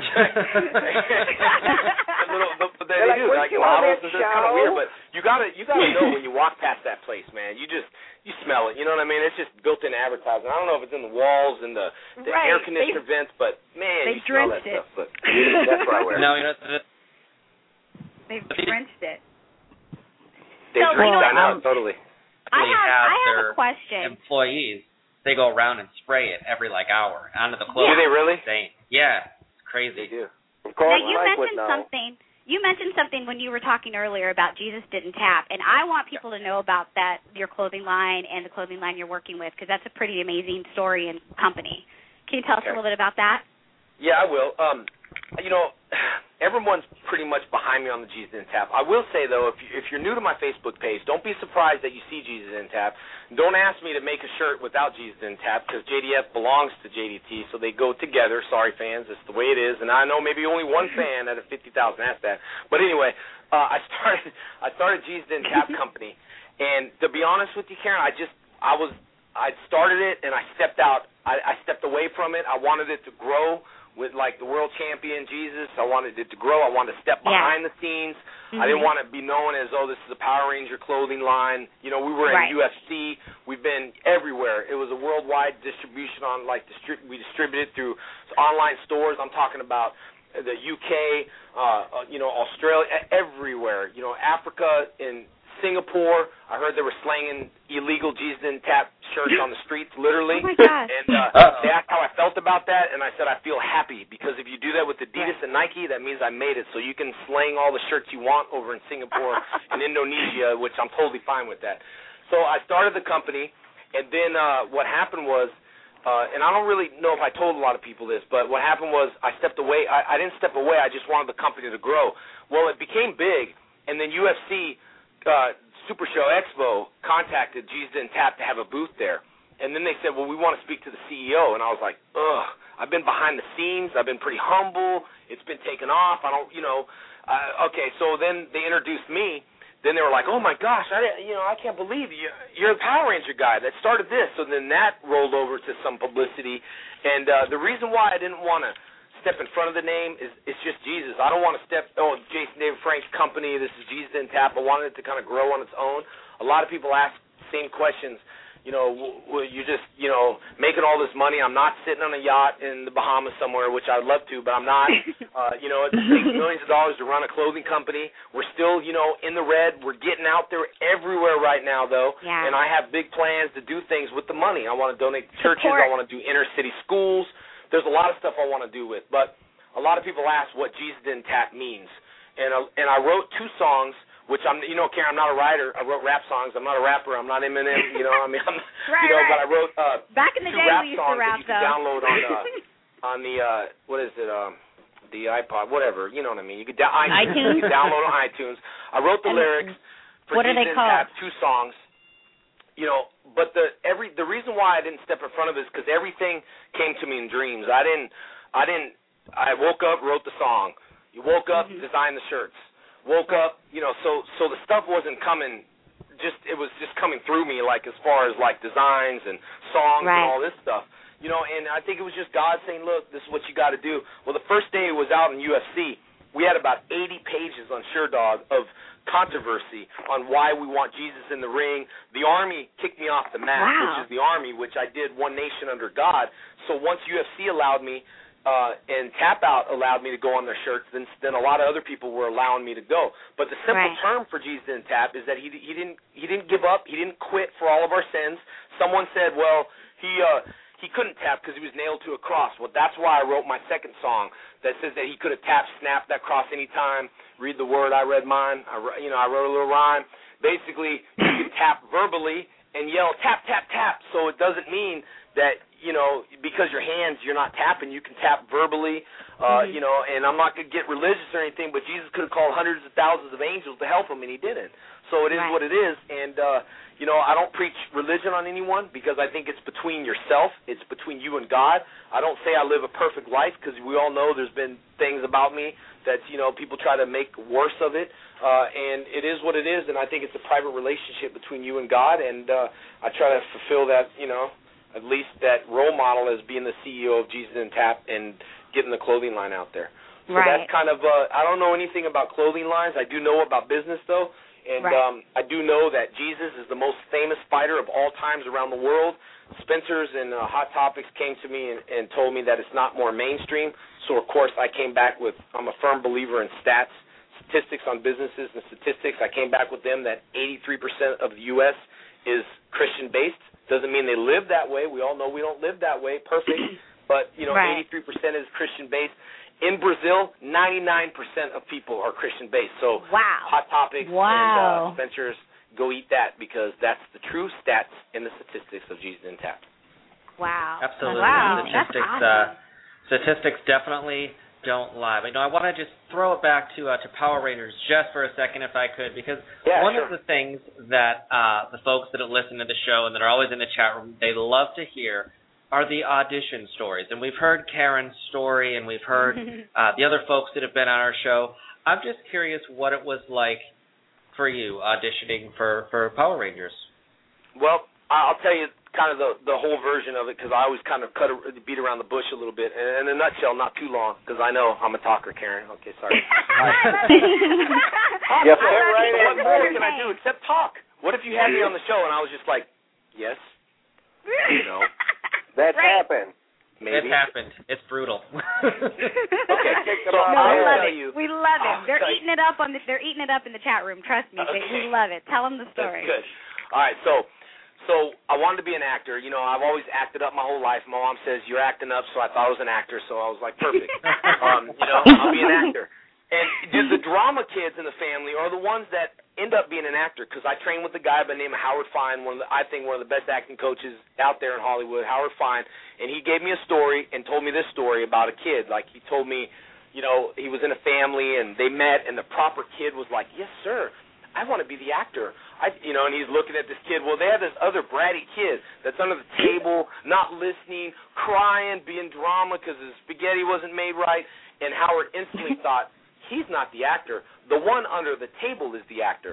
little, but, but they, They're they like, do "Weren't like you on models, that and it's kind of show?" weird. But you gotta you gotta know when you walk past that place, man. You just you smell it. You know what I mean? It's just built-in advertising. I don't know if it's in the walls and the, the Right. air conditioner vents, but man, they you smell that drenched it. stuff. But that's what I wear. No, you know, the, They've drenched it. They So, drink. you know, I know um, totally. I they have have I have their a question. employees. They go around and spray it every like hour onto the clothes. Do they really? Insane. Yeah, it's They crazy. do. Of course, Now you Mike would mentioned know. something. You mentioned something when you were talking earlier about Jesus Didn't Tap, and I want people to know about that, your clothing line and the clothing line you're working with, because that's a pretty amazing story and company. Can you tell us Okay. a little bit about that? Yeah, I will. Um, you know, everyone's pretty much behind me on the Jesus Didn't Tap. I will say, though, if, you, if you're new to my Facebook page, don't be surprised that you see Jesus Didn't Tap. Don't ask me to make a shirt without Jesus Didn't Tap, because J D F belongs to J D T, so they go together. Sorry, fans. It's the way it is. And I know maybe only one fan out of fifty thousand asked that. But anyway, uh, I started I started Jesus Didn't Tap Company. And to be honest with you, Karen, I just, I was, I started it and I stepped out. I, I stepped away from it. I wanted it to grow with like the world champion Jesus. I wanted it to grow. I wanted to step Yeah. behind the scenes. Mm-hmm. I didn't want to be known as, oh, this is a Power Ranger clothing line. You know, we were in Right. U F C. We've been everywhere. It was a worldwide distribution on like distri- we distributed through online stores. I'm talking about the U K, uh, you know, Australia, everywhere. You know, Africa, in Singapore. I heard they were slanging illegal Jesus Didn't Tap shirts on the streets, literally. Oh my gosh. And uh, Uh-oh. they asked how I felt about that, and I said I feel happy, because if you do that with Adidas and Nike, that means I made it. So you can slang all the shirts you want over in Singapore and Indonesia, which I'm totally fine with that. So I started the company, and then uh, what happened was, uh, and I don't really know if I told a lot of people this, but what happened was I stepped away. I, I didn't step away. I just wanted the company to grow. Well, it became big, and then U F C uh, Super Show Expo contacted Jesus Didn't Tap to have a booth there. And then they said, well, we want to speak to the C E O. And I was like, ugh, I've been behind the scenes. I've been pretty humble. It's been taken off. I don't, you know. Uh, okay, so then they introduced me then they were like, oh, my gosh, I didn't, you know, I can't believe you, you're the Power Ranger guy that started this. So then that rolled over to some publicity. And uh, the reason why I didn't want to step in front of the name is it's just Jesus. I don't want to step, oh, Jason David Frank's company, this is Jesus in Tap. I wanted it to kind of grow on its own. A lot of people ask the same questions. You know, well, you're just, you know, making all this money. I'm not sitting on a yacht in the Bahamas somewhere, which I'd love to, but I'm not. Uh, you know, it takes millions of dollars to run a clothing company. We're still, you know, in the red. We're getting out there everywhere right now, though. Yeah. And I have big plans to do things with the money. I want to donate to churches. Support. I want to do inner city schools. There's a lot of stuff I want to do with. But a lot of people ask what Jesus Didn't Tap means. And, uh, and I wrote two songs. Which I'm, you know, Karen, I'm not a writer. I wrote rap songs. I'm not a rapper. I'm not Eminem. You know, I mean, I'm, right, you know, right. but I wrote uh, Back in the two day, rap we used songs to rap, that you can though. download on the on the uh, what is it, um, the iPod, whatever. You know what I mean? You could da- iTunes. You can download on iTunes. I wrote the And lyrics. For what are they Jesus called? Tap, two songs. You know, but the every the reason why I didn't step in front of it is because everything came to me in dreams. I didn't. I didn't. I woke up, wrote the song. You woke up, Mm-hmm. designed the shirts. Woke up, you know, so so the stuff wasn't coming, just it was just coming through me, like as far as like designs and songs Right. and all this stuff, you know. And I think it was just God saying, look, this is what you got to do. Well, the first day it was out in U F C, we had about eighty pages on SureDog of controversy on why we want Jesus in the ring. The Army kicked me off the mat, Wow. which is the Army, which I did One Nation Under God. So once U F C allowed me. Uh, and Tap Out allowed me to go on their shirts, then then a lot of other people were allowing me to go. But the simple Right. term for Jesus Didn't Tap is that he he didn't he didn't give up, he didn't quit for all of our sins. Someone said, well, he uh, he couldn't tap because he was nailed to a cross. Well, that's why I wrote my second song that says that he could have tapped, snapped that cross anytime. Read the word, I read mine. I you know I wrote a little rhyme. Basically, you can tap verbally and yell tap tap tap. So it doesn't mean that, you know, because your hands, you're not tapping, you can tap verbally, uh, Mm-hmm. you know, and I'm not going to get religious or anything, but Jesus could have called hundreds of thousands of angels to help him, and he didn't. So it is Right. what it is, and, uh, you know, I don't preach religion on anyone because I think it's between yourself, it's between you and God. I don't say I live a perfect life because we all know there's been things about me that, you know, people try to make worse of it, uh, and it is what it is, and I think it's a private relationship between you and God, and uh, I try to fulfill that, you know, at least that role model as being the C E O of Jesus Didn't Tap and getting the clothing line out there. So Right. that's kind of, uh, I don't know anything about clothing lines. I do know about business, though, and Right. um, I do know that Jesus is the most famous fighter of all times around the world. Spencer's and uh, Hot Topics came to me and, and told me that it's not more mainstream. So, of course, I came back with, I'm a firm believer in stats, statistics on businesses and statistics. I came back with them that eighty-three percent of the U S is Christian-based. Doesn't mean they live that way. We all know we don't live that way, perfect. But, you know, Right. eighty-three percent is Christian-based. In Brazil, ninety-nine percent of people are Christian-based. So Wow. Hot Topics Wow. and uh, Spencer's, go eat that because that's the true stats and the statistics of Jesus Didn't Tap. Wow. Absolutely. Wow. Statistics, That's awesome. uh, statistics definitely don't lie. But, you know, I want to just throw it back to uh, to Power Rangers just for a second, if I could, because Yeah, one sure. of the things that uh, the folks that listen to the show and that are always in the chat room, they love to hear are the audition stories. And we've heard Karen's story, and we've heard uh, the other folks that have been on our show. I'm just curious what it was like for you auditioning for, for Power Rangers. Well, I'll tell you kind of the the whole version of it because I always kind of cut a, beat around the bush a little bit. And in a nutshell, not too long because I know I'm a talker, Karen. Okay, sorry. Yep, So fit right so in, what more buddy. can I do except talk? What if you had me on the show and I was just like, yes, you know, That's Right. happened. maybe. It happened. It's brutal. Okay, Kick so them off. No, we I'll love tell it. you. We love it. I'll They're tell you. eating it up on the. They're eating it up in the chat room. Trust me. They, we Okay. love it. Tell them the story. That's good. All right, so so I wanted to be an actor. You know, I've always acted up my whole life. My mom says you're acting up, so I thought I was an actor. So I was like, perfect. um, you know, I'll be an actor. And the, the drama kids in the family are the ones that end up being an actor because I trained with a guy by the name of Howard Fine, one of the, I think one of the best acting coaches out there in Hollywood, Howard Fine, and he gave me a story and told me this story about a kid. Like he told me, you know, he was in a family and they met and the proper kid was like, yes, sir, I want to be the actor. I, you know, and he's looking at this kid. Well, they have this other bratty kid that's under the table, not listening, crying, being drama because his spaghetti wasn't made right, and Howard instantly thought, he's not the actor. The one under the table is the actor.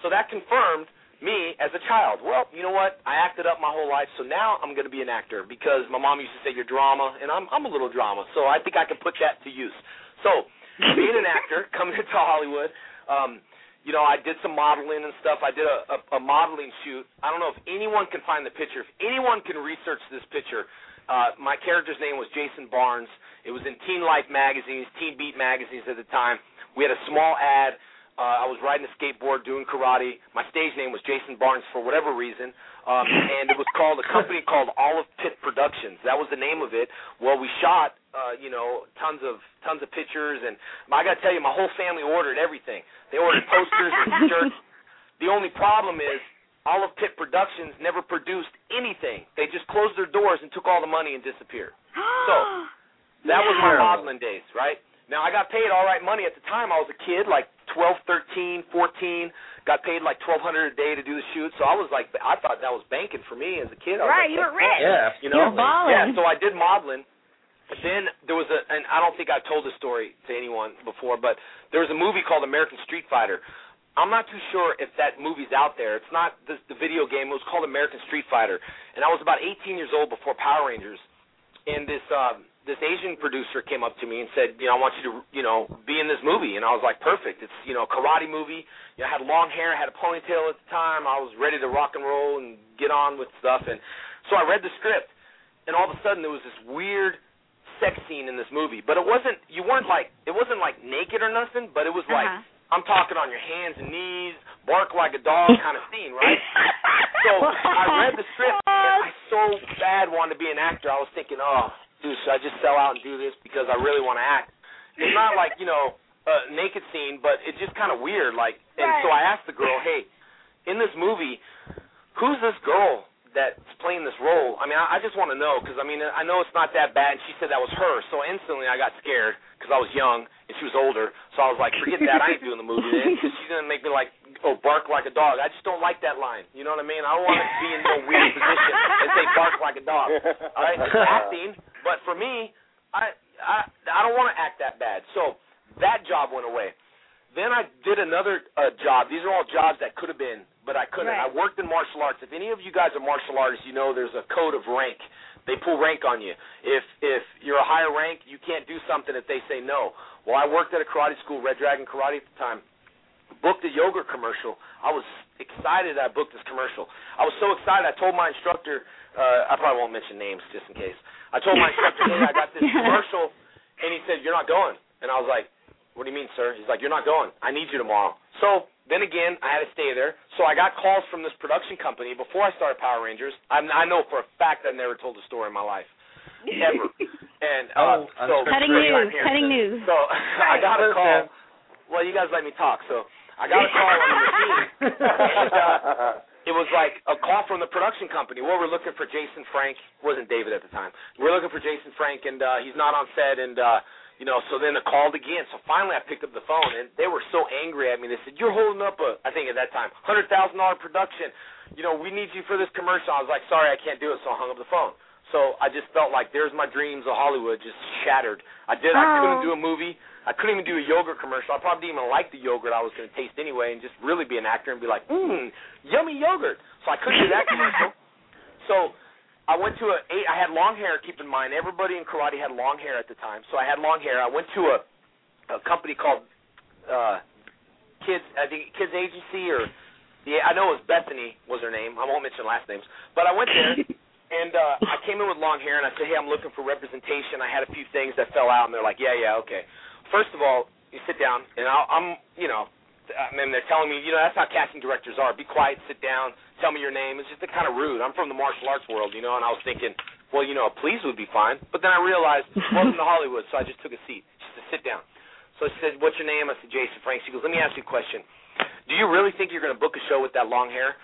So that confirmed me as a child. Well, you know what? I acted up my whole life, so now I'm going to be an actor because my mom used to say you're drama, and I'm I'm a little drama. So I think I can put that to use. So being an actor, coming into Hollywood, um, you know, I did some modeling and stuff. I did a, a, a modeling shoot. I don't know if anyone can find the picture. If anyone can research this picture, uh, my character's name was Jason Barnes. It was in Teen Life magazines, Teen Beat magazines at the time. We had a small ad. Uh, I was riding a skateboard, doing karate. My stage name was Jason Barnes for whatever reason, um, and it was called a company called Olive Pit Productions. That was the name of it. Well, we shot, uh, you know, tons of tons of pictures, and I got to tell you, my whole family ordered everything. They ordered posters and shirts. The only problem is Olive Pit Productions never produced anything. They just closed their doors and took all the money and disappeared. So that was my modeling days, right? Now, I got paid all right money at the time. I was a kid, like twelve, thirteen, fourteen, got paid like twelve hundred dollars a day to do the shoot. So I was like, I thought that was banking for me as a kid. I was right, like, you were rich. Yeah, you know? You're balling. Yeah, so I did modeling. Then there was a, and I don't think I've told this story to anyone before, but there was a movie called American Street Fighter. I'm not too sure if that movie's out there. It's not the, the video game. It was called American Street Fighter. And I was about eighteen years old before Power Rangers. And this um, this Asian producer came up to me and said, you know, I want you to, you know, be in this movie. And I was like, perfect. It's, you know, a karate movie. You know, I had long hair, I had a ponytail at the time. I was ready to rock and roll and get on with stuff. And so I read the script, and all of a sudden there was this weird sex scene in this movie. But it wasn't, you weren't like, it wasn't like naked or nothing, but it was like, uh-huh. I'm talking on your hands and knees, bark like a dog kind of scene, right? So I read the script, and I so bad wanted to be an actor. I was thinking, oh, dude, should I just sell out and do this because I really want to act? It's not like, you know, a naked scene, but it's just kind of weird. Like, and right. so I asked the girl, hey, in this movie, who's this girl that's playing this role? I mean, I, I just want to know because, I mean, I know it's not that bad. And she said that was her. So instantly I got scared because I was young and she was older. So I was like, forget that. I ain't doing the movie then because she's going to make me like, oh, bark like a dog. I just don't like that line. You know what I mean? I don't want to be in no weird position and say bark like a dog. All right? It's acting. But for me, I I, I don't want to act that bad. So that job went away. Then I did another uh, job. These are all jobs that could have been, but I couldn't. Right. I worked in martial arts. If any of you guys are martial artists, you know there's a code of rank. They pull rank on you. If if you're a higher rank, you can't do something if they say no. Well, I worked at a karate school, Red Dragon Karate at the time. Booked a yogurt commercial. I was excited I booked this commercial. I was so excited I told my instructor, uh, I probably won't mention names just in case. I told my instructor, hey, I got this commercial, and he said, you're not going. And I was like, what do you mean, sir? He's like, you're not going. I need you tomorrow. So then again, I had to stay there. So I got calls from this production company before I started Power Rangers. I'm, I know for a fact I've never told a story in my life, ever. And uh, oh, so cutting news, cutting news. So I got a call. Well, you guys let me talk, so I got a call on the machine, and uh, it was like a call from the production company. Well, we're looking for Jason Frank. It wasn't David at the time. We're looking for Jason Frank, and uh, he's not on set, and, uh, you know, so then it called again. So finally I picked up the phone, and they were so angry at me. They said, you're holding up a, I think at that time, one hundred thousand dollars production. You know, we need you for this commercial. I was like, sorry, I can't do it, so I hung up the phone. So I just felt like there's my dreams of Hollywood just shattered. I did. Oh. I couldn't do a movie. I couldn't even do a yogurt commercial. I probably didn't even like the yogurt I was going to taste anyway and just really be an actor and be like, mmm, yummy yogurt. So I couldn't do that commercial. So I went to a – I had long hair, keep in mind. Everybody in karate had long hair at the time. So I had long hair. I went to a, a company called uh, Kids – I think Kids Agency or – yeah, I know it was Bethany was her name. I won't mention last names. But I went there. And uh, I came in with long hair, and I said, hey, I'm looking for representation. I had a few things that fell out, and they're like, yeah, yeah, okay. First of all, you sit down, and I'll, I'm, you know, and they're telling me, you know, that's how casting directors are. Be quiet, sit down, tell me your name. It's just kind of rude. I'm from the martial arts world, you know, and I was thinking, well, you know, please would be fine. But then I realized, welcome to Hollywood, so I just took a seat. She said, sit down. So she said, what's your name? I said, Jason Frank. She goes, let me ask you a question. Do you really think you're going to book a show with that long hair?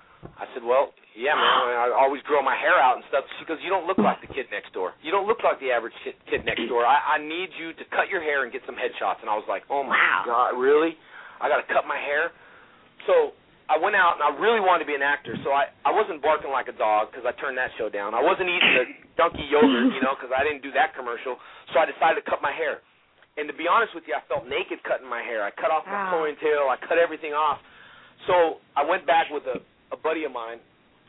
I said, well, yeah, man, I always grow my hair out and stuff. She goes, you don't look like the kid next door. You don't look like the average kid, kid next door. I, I need you to cut your hair and get some headshots. And I was like, oh, my wow. God, really? I got to cut my hair? So I went out, and I really wanted to be an actor. So I, I wasn't barking like a dog because I turned that show down. I wasn't eating the donkey yogurt, you know, because I didn't do that commercial. So I decided to cut my hair. And to be honest with you, I felt naked cutting my hair. I cut off my wow. ponytail. I cut everything off. So I went back with a, a buddy of mine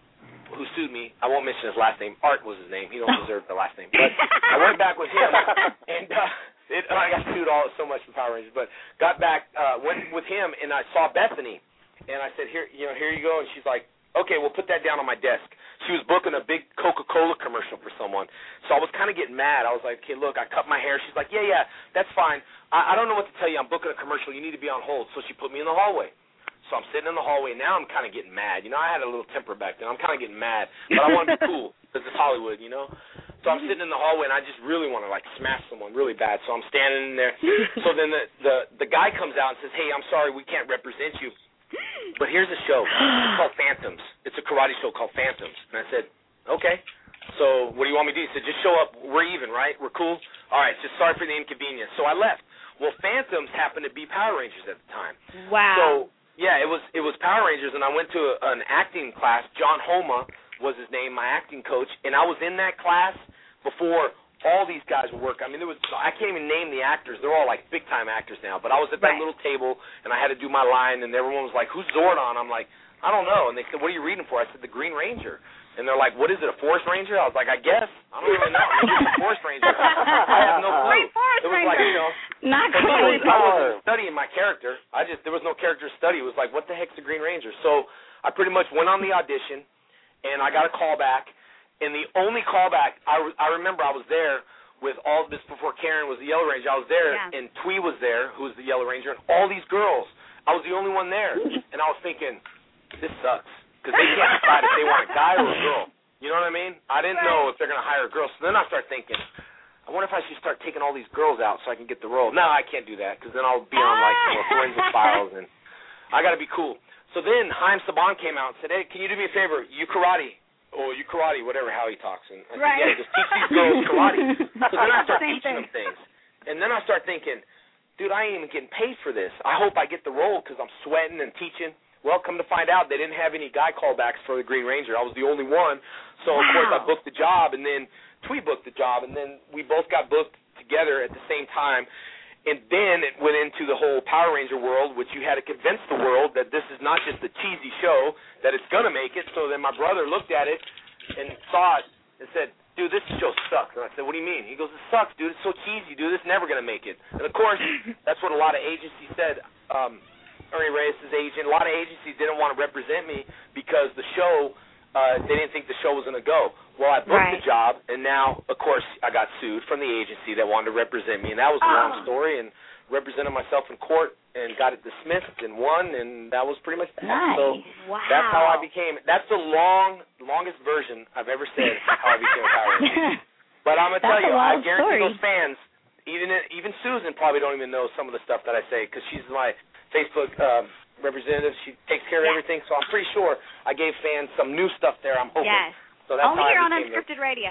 who sued me. I won't mention his last name. Art was his name. He don't deserve the last name. But I went back with him, and uh, it, I got sued all so much for Power Rangers. But got back, uh, went with him, and I saw Bethany, and I said, "Here, you know, here you go." And she's like, "Okay, we'll put that down on my desk." She was booking a big Coca-Cola commercial for someone, so I was kind of getting mad. I was like, "Okay, look, I cut my hair." She's like, "Yeah, yeah, that's fine. I, I don't know what to tell you. I'm booking a commercial. You need to be on hold." So she put me in the hallway. So I'm sitting in the hallway, and now I'm kind of getting mad. You know, I had a little temper back then. I'm kind of getting mad, but I want to be cool because it's Hollywood, you know. So I'm sitting in the hallway, and I just really want to, like, smash someone really bad. So I'm standing in there. So then the, the, the guy comes out and says, "Hey, I'm sorry, we can't represent you, but here's a show. It's called Phantoms. It's a karate show called Phantoms." And I said, "Okay. So what do you want me to do?" He said, "Just show up. We're even, right? We're cool? All right, just sorry for the inconvenience." So I left. Well, Phantoms happened to be Power Rangers at the time. Wow. So yeah, it was it was Power Rangers, and I went to a, an acting class. John Homa was his name, my acting coach, and I was in that class before all these guys would work. I mean, there was I can't even name the actors. They're all like big time actors now. But I was at that Right. little table, and I had to do my line, and everyone was like, "Who's Zordon?" I'm like, "I don't know." And they said, "What are you reading for?" I said, "The Green Ranger." And they're like, "What is it, a Forest Ranger?" I was like, "I guess. I don't really know. Maybe it's a Forest Ranger." I have no clue. Great Forest It was like, you know. Not I quite. wasn't, I wasn't studying my character. I just there was no character study. It was like, what the heck's the Green Ranger? So I pretty much went on the audition, and I got a call back. And the only callback I, I remember, I was there with all this before Karen was the Yellow Ranger. I was there, Yeah. and Twee was there, who was the Yellow Ranger, and all these girls. I was the only one there, and I was thinking, this sucks because they can't decide if they want a guy or a girl. You know what I mean? I didn't Right. know if they're gonna hire a girl. So then I start thinking, I wonder if I should start taking all these girls out so I can get the role. No, I can't do that because then I'll be on like some forensic files, and I got to be cool. So then Haim Saban came out and said, "Hey, can you do me a favor? You karate, or you karate, whatever how he talks." And I said, Right. "Yeah, just teach these girls karate." So then I start Same teaching thing. them things, and then I start thinking, dude, I ain't even getting paid for this. I hope I get the role because I'm sweating and teaching. Well, come to find out, they didn't have any guy callbacks for the Green Ranger. I was the only one. So, of Wow. course, I booked the job, and then Twee booked the job, and then we both got booked together at the same time. And then it went into the whole Power Ranger world, which you had to convince the world that this is not just a cheesy show, that it's going to make it. So then my brother looked at it and saw it and said, "Dude, this show sucks." And I said, "What do you mean?" He goes, "It sucks, dude. It's so cheesy, dude. It's never going to make it." And, of course, that's what a lot of agencies said. Um, Ernie Reyes' agent, a lot of agencies didn't want to represent me because the show, uh, they didn't think the show was going to go. Well, I booked Right. the job, and now, of course, I got sued from the agency that wanted to represent me, and that was a long Oh. story, and represented myself in court and got it dismissed and won, and that was pretty much that. Nice. So Wow. that's how I became. That's the long, longest version I've ever said how I became a Power Ranger. But I'm gonna tell That's a you, I long guarantee story. those fans, even even Susan probably don't even know some of the stuff that I say because she's my Facebook um, representative. She takes care of Yeah. everything, so I'm pretty sure I gave fans some new stuff there. I'm hoping. Yes. So that's Only how here I on became the- Unscripted Radio.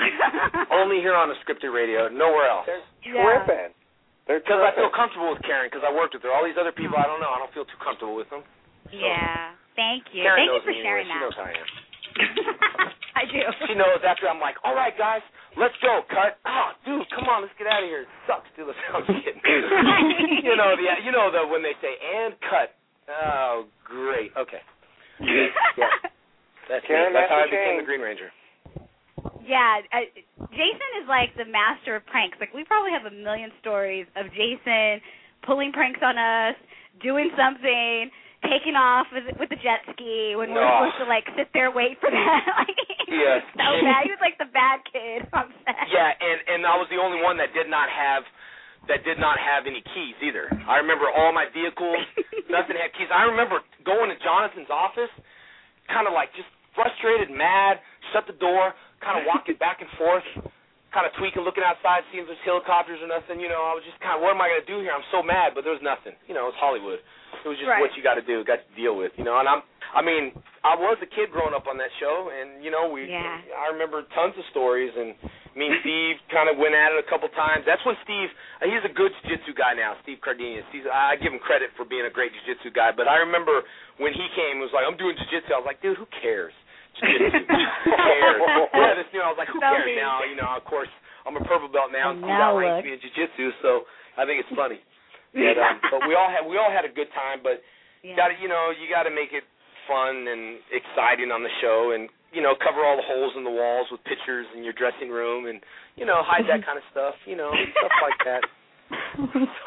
Only here on the scripted radio, nowhere else. They're Yeah. tripping. They're Because I tripping. feel comfortable with Karen because I worked with her. All these other people, I don't know. I don't feel too comfortable with them. Yeah. Thank you. Karen Thank you knows for me sharing anyway. that. She knows how I am. I do. She knows after I'm like, all right, guys, let's go. Cut. Oh, dude, come on, let's get out of here. It sucks, dude. Let's I'm just kidding. you know the you know the when they say and cut. Oh, great. Okay. Yeah. That's Karen, it. That's how I that's became the the Green Ranger. Yeah, uh, Jason is like the master of pranks. Like, we probably have a million stories of Jason pulling pranks on us, doing something, taking off with, with the jet ski when we're No. supposed to, like, sit there and wait for that. like, Yes. so bad. He was like the bad kid on set. Yeah, and and I was the only one that did not have that did not have any keys either. I remember all my vehicles, nothing had keys. I remember going to Jonathan's office, kind of like just frustrated, mad, shut the door, kind of walking back and forth, kind of tweaking, looking outside, seeing if there's helicopters or nothing. You know, I was just kind of, what am I going to do here? I'm so mad, but there was nothing. You know, it's Hollywood. It was just Right. what you got to do, got to deal with. You know, and I'm, I mean, I was a kid growing up on that show, and you know, we, Yeah. I remember tons of stories, and me and Steve kind of went at it a couple times. That's when Steve, uh, he's a good jiu-jitsu guy now, Steve Cardenas. He's, I give him credit for being a great jiu-jitsu guy, but I remember when he came, it was like, I'm doing jiu-jitsu. I was like, dude, who cares? Jiu-jitsu. Who cares? Yeah, this new, I was like, who So cares deep. now? You know, of course, I'm a purple belt now, and Steve Now outranked look. me in jiu-jitsu, so I think it's funny. But, um, but we all had we all had a good time. But Yeah. Got to, you know, you got to make it fun and exciting on the show, and you know, cover all the holes in the walls with pictures in your dressing room, and you know, hide that kind of stuff, you know, stuff like that. So,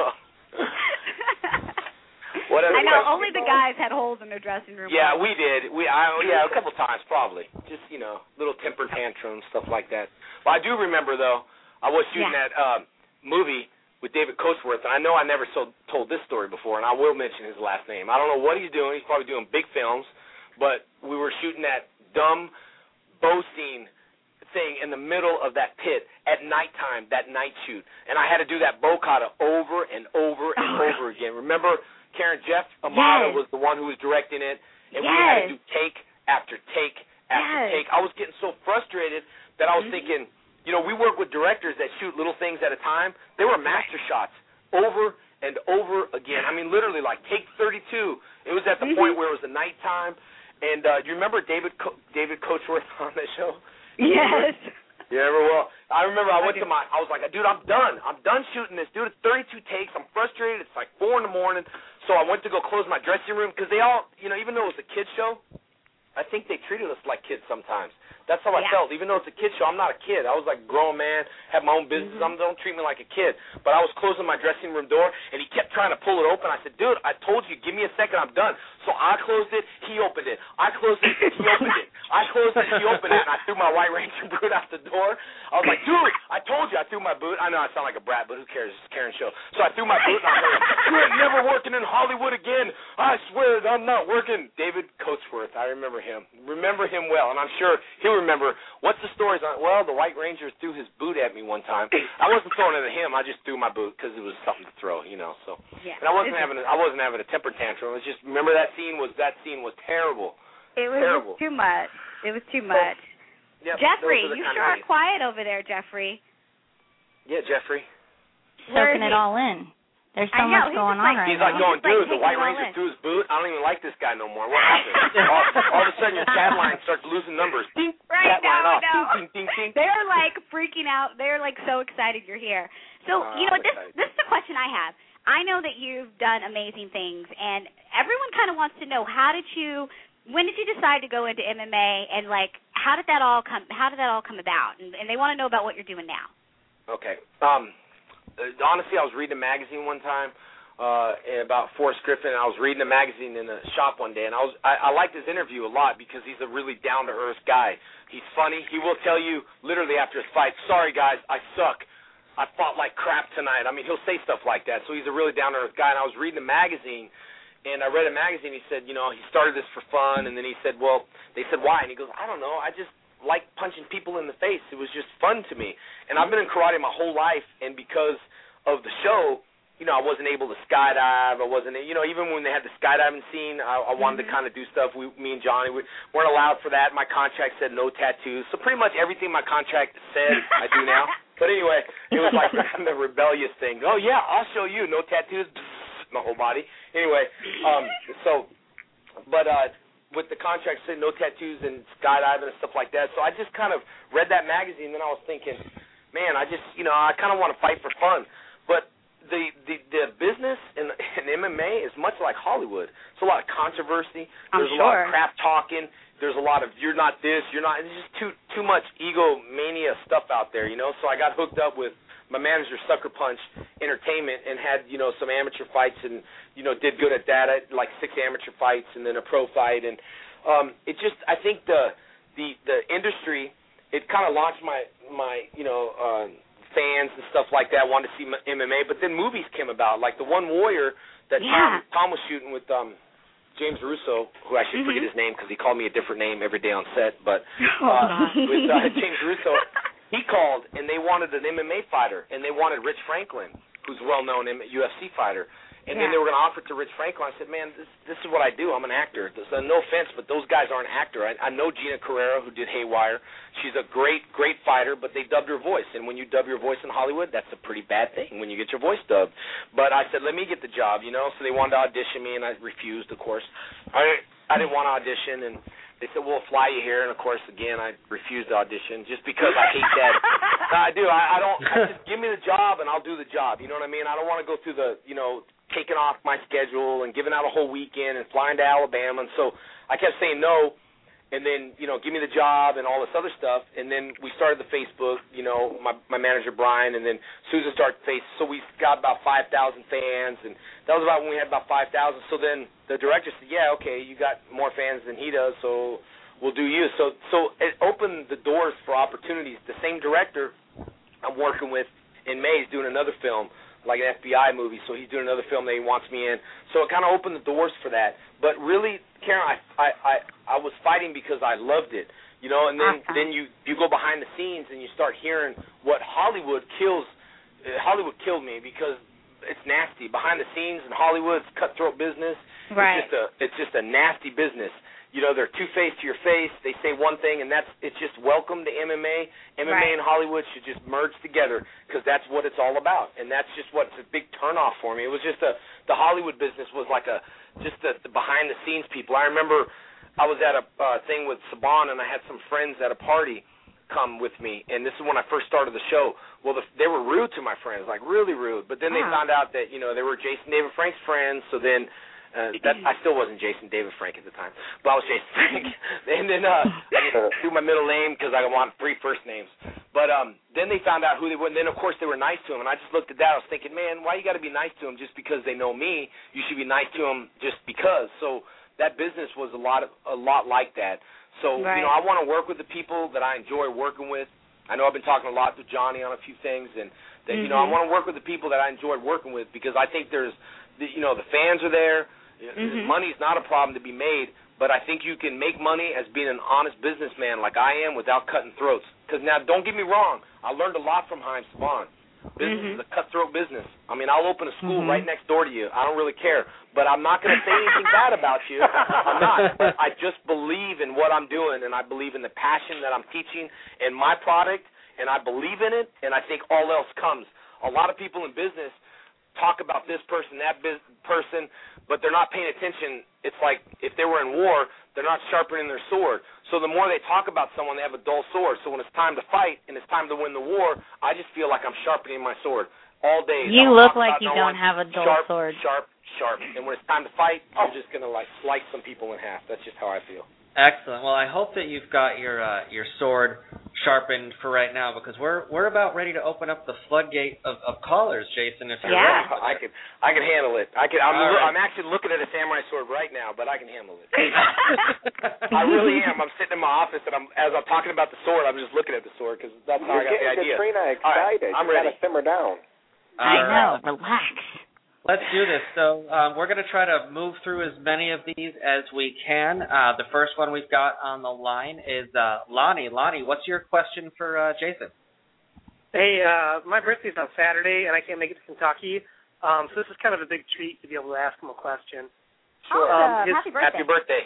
what I know only the guys had holes in their dressing room. Yeah, we did. We, I, yeah, a couple times probably. Just you know, little temper tantrums, stuff like that. Well, I do remember though, I was shooting yeah. that uh, movie with David Coachworth, and I know I never so, told this story before, and I will mention his last name. I don't know what he's doing. He's probably doing big films, but we were shooting that dumb bow scene thing in the middle of that pit at nighttime, that night shoot, and I had to do that bow kata over and over and oh. over again. Remember, Karen, Jeff Amata yes. was the one who was directing it, and yes. we had to do take after take after yes. take. I was getting so frustrated that I was mm-hmm. thinking, you know, we work with directors that shoot little things at a time. They were master shots over and over again. I mean, literally, like, take thirty-two. It was at the mm-hmm. point where it was the nighttime. And uh, do you remember David Co- David Coachworth on that show? Yes. Yeah, well, I remember I went to my, I was like, dude, I'm done. I'm done shooting this. Dude, it's thirty-two takes. I'm frustrated. It's like four in the morning. So I went to go close my dressing room because they all, you know, even though it was a kid's show, I think they treated us like kids sometimes. That's how I yeah. felt. Even though it's a kid's show, I'm not a kid. I was like a grown man, had my own business. Mm-hmm. I'm, don't treat me like a kid. But I was closing my dressing room door, and he kept trying to pull it open. I said, dude, I told you, give me a second, I'm done. So I closed it, he opened it. I closed it, he opened it. I closed it, he opened it, and I threw my White Ranger boot out the door. I was like, dude, I told you I threw my boot. I know I sound like a brat, but who cares? It's Karen's show. So I threw my boot, and I was like, you ain't never working in Hollywood again. I swear I'm not working. David Coachworth, I remember him. Remember him well, and I'm sure he'll remember. What's the stories on? Well, the White Ranger threw his boot at me one time. I wasn't throwing it at him. I just threw my boot because it was something to throw, you know. So, yeah. and I wasn't having a, I wasn't having a temper tantrum. It was just remember that scene was that scene was terrible. It was terrible. too much. It was too much. So, yep, Jeffrey, you sure are quiet over there, Jeffrey. Yeah, Jeffrey. Soaking it all in. There's so I know, much going on like, right he's now. Like going, he's dude, like the White Ranger threw his boot. I don't even like this guy no more. What happened? all, all of a sudden, your cat line starts losing numbers. Ding, right cat now, line off. no. Ding, ding, ding, ding. They're like freaking out. They're like so excited you're here. So, uh, you know, this excited. this is the question I have. I know that you've done amazing things, and everyone kind of wants to know, how did you, when did you decide to go into M M A, and like, how did that all come, how did that all come about? And, and they want to know about what you're doing now. Okay. Um, honestly, I was reading a magazine one time. Uh, about Forrest Griffin, and I was reading a magazine in a shop one day, and I was I, I liked his interview a lot because he's a really down-to-earth guy. He's funny. He will tell you literally after his fight, sorry, guys, I suck. I fought like crap tonight. I mean, he'll say stuff like that, so he's a really down-to-earth guy, and I was reading a magazine, and I read a magazine. He said, you know, he started this for fun, and then he said, well, they said, why? And he goes, I don't know. I just like punching people in the face. It was just fun to me, and I've been in karate my whole life, and because of the show, you know, I wasn't able to skydive. I wasn't, you know, even when they had the skydiving scene, I, I wanted mm-hmm. to kind of do stuff. We, me and Johnny we weren't allowed for that. My contract said no tattoos. So pretty much everything my contract said, I do now. But anyway, it was like the rebellious thing. Oh, yeah, I'll show you. No tattoos, my whole body. Anyway, um, so, but uh, with the contract said no tattoos and skydiving and stuff like that. So I just kind of read that magazine, and I was thinking, man, I just, you know, I kind of want to fight for fun. But The, the the business in, in M M A is much like Hollywood. It's a lot of controversy. There's I'm a lot sure. of crap talking. There's a lot of you're not this, you're not. It's just too too much egomania stuff out there, you know. So I got hooked up with my manager, Sucker Punch Entertainment, and had you know some amateur fights, and you know did good at that. I, like six amateur fights, and then a pro fight, and um, it just I think the the the industry it kind of launched my my you know. Uh, fans and stuff like that wanted to see M M A, but then movies came about, like the One Warrior that yeah. Tom, Tom was shooting with um, James Russo, who I should mm-hmm. forget his name because he called me a different name every day on set, but oh, uh, with uh, James Russo, he called and they wanted an M M A fighter, and they wanted Rich Franklin, who's a well-known U F C fighter. And yeah. then they were going to offer it to Rich Franklin. I said, man, this this is what I do. I'm an actor. This, uh, no offense, but those guys aren't actor. I, I know Gina Carrera, who did Haywire. She's a great, great fighter, but they dubbed her voice. And when you dub your voice in Hollywood, that's a pretty bad thing when you get your voice dubbed. But I said, let me get the job, you know. So they wanted to audition me, and I refused, of course. I, I didn't want to audition, and they said, we'll fly you here. And, of course, again, I refused to audition just because I hate that. No, I do. I, I don't. I just give me the job, and I'll do the job. You know what I mean? I don't want to go through the, you know, taking off my schedule and giving out a whole weekend and flying to Alabama. And so I kept saying no. And then, you know, give me the job and all this other stuff. And then we started the Facebook, you know, my my manager, Brian, and then Susan started Face. So we got about five thousand fans, and that was about when we had about five thousand. So then the director said, yeah, okay, you got more fans than he does, so we'll do you. So, so it opened the doors for opportunities. The same director I'm working with in May is doing another film, like an F B I movie, so he's doing another film that he wants me in. So it kind of opened the doors for that. But really, Karen, I I I, I was fighting because I loved it, you know. And then awesome. then you you go behind the scenes and you start hearing what Hollywood kills. Uh, Hollywood killed me because it's nasty behind the scenes, and Hollywood's cutthroat business. Right. It's just a it's just a nasty business. You know, they're two-faced to your face. They say one thing, and that's it's just welcome to M M A. M M A right. and Hollywood should just merge together because that's what it's all about, and that's just what's a big turnoff for me. It was just a the Hollywood business was like a just the, the behind-the-scenes people. I remember I was at a uh, thing with Saban, and I had some friends at a party come with me, and this is when I first started the show. Well, the, they were rude to my friends, like really rude, but then they wow. found out that, you know, they were Jason David Frank's friends, so then Uh, that I still wasn't Jason David Frank at the time, but I was Jason Frank. And then uh, I just threw my middle name because I want three first names. But um, then they found out who they were, and then of course they were nice to him. And I just looked at that. I was thinking, man, why you got to be nice to him just because they know me? You should be nice to him just because. So that business was a lot of, a lot like that. So right. you know, I want to work with the people that I enjoy working with. I know I've been talking a lot with Johnny on a few things, and that mm-hmm. you know I want to work with the people that I enjoyed working with because I think there's, the, you know, the fans are there. Mm-hmm. Money's not a problem to be made, but I think you can make money as being an honest businessman like I am without cutting throats. Because now, don't get me wrong, I learned a lot from Haim Saban. Business mm-hmm. is a cutthroat business. I mean, I'll open a school mm-hmm. right next door to you. I don't really care. But I'm not going to say anything bad about you. I'm not. But I just believe in what I'm doing, and I believe in the passion that I'm teaching in my product, and I believe in it, and I think all else comes. A lot of people in business talk about this person, that biz- person, but they're not paying attention. It's like if they were in war, they're not sharpening their sword. So the more they talk about someone, they have a dull sword. So when it's time to fight and it's time to win the war, I just feel like I'm sharpening my sword all day. You look like you don't have a dull sharp, sword. Sharp, sharp. And when it's time to fight, I'm just going to like slice some people in half. That's just how I feel. Excellent. Well, I hope that you've got your uh, your sword sharpened for right now because we're we're about ready to open up the floodgate of, of callers, Jason. If you're yeah. ready. I can I can handle it. I can. I'm All right. I'm actually looking at a samurai sword right now, but I can handle it. I really am. I'm sitting in my office and I'm as I'm talking about the sword, I'm just looking at the sword because that's how You're I got the getting idea. Katrina All right, excited. I'm you ready. gotta simmer down. I All know. right. Relax. Let's do this. So um, we're going to try to move through as many of these as we can. Uh, the first one we've got on the line is uh, Lonnie. Lonnie, what's your question for uh, Jason? Hey, uh, my birthday's on Saturday, and I can't make it to Kentucky, um, so this is kind of a big treat to be able to ask him a question. Sure. Um, Awesome. his, Happy birthday. Happy birthday.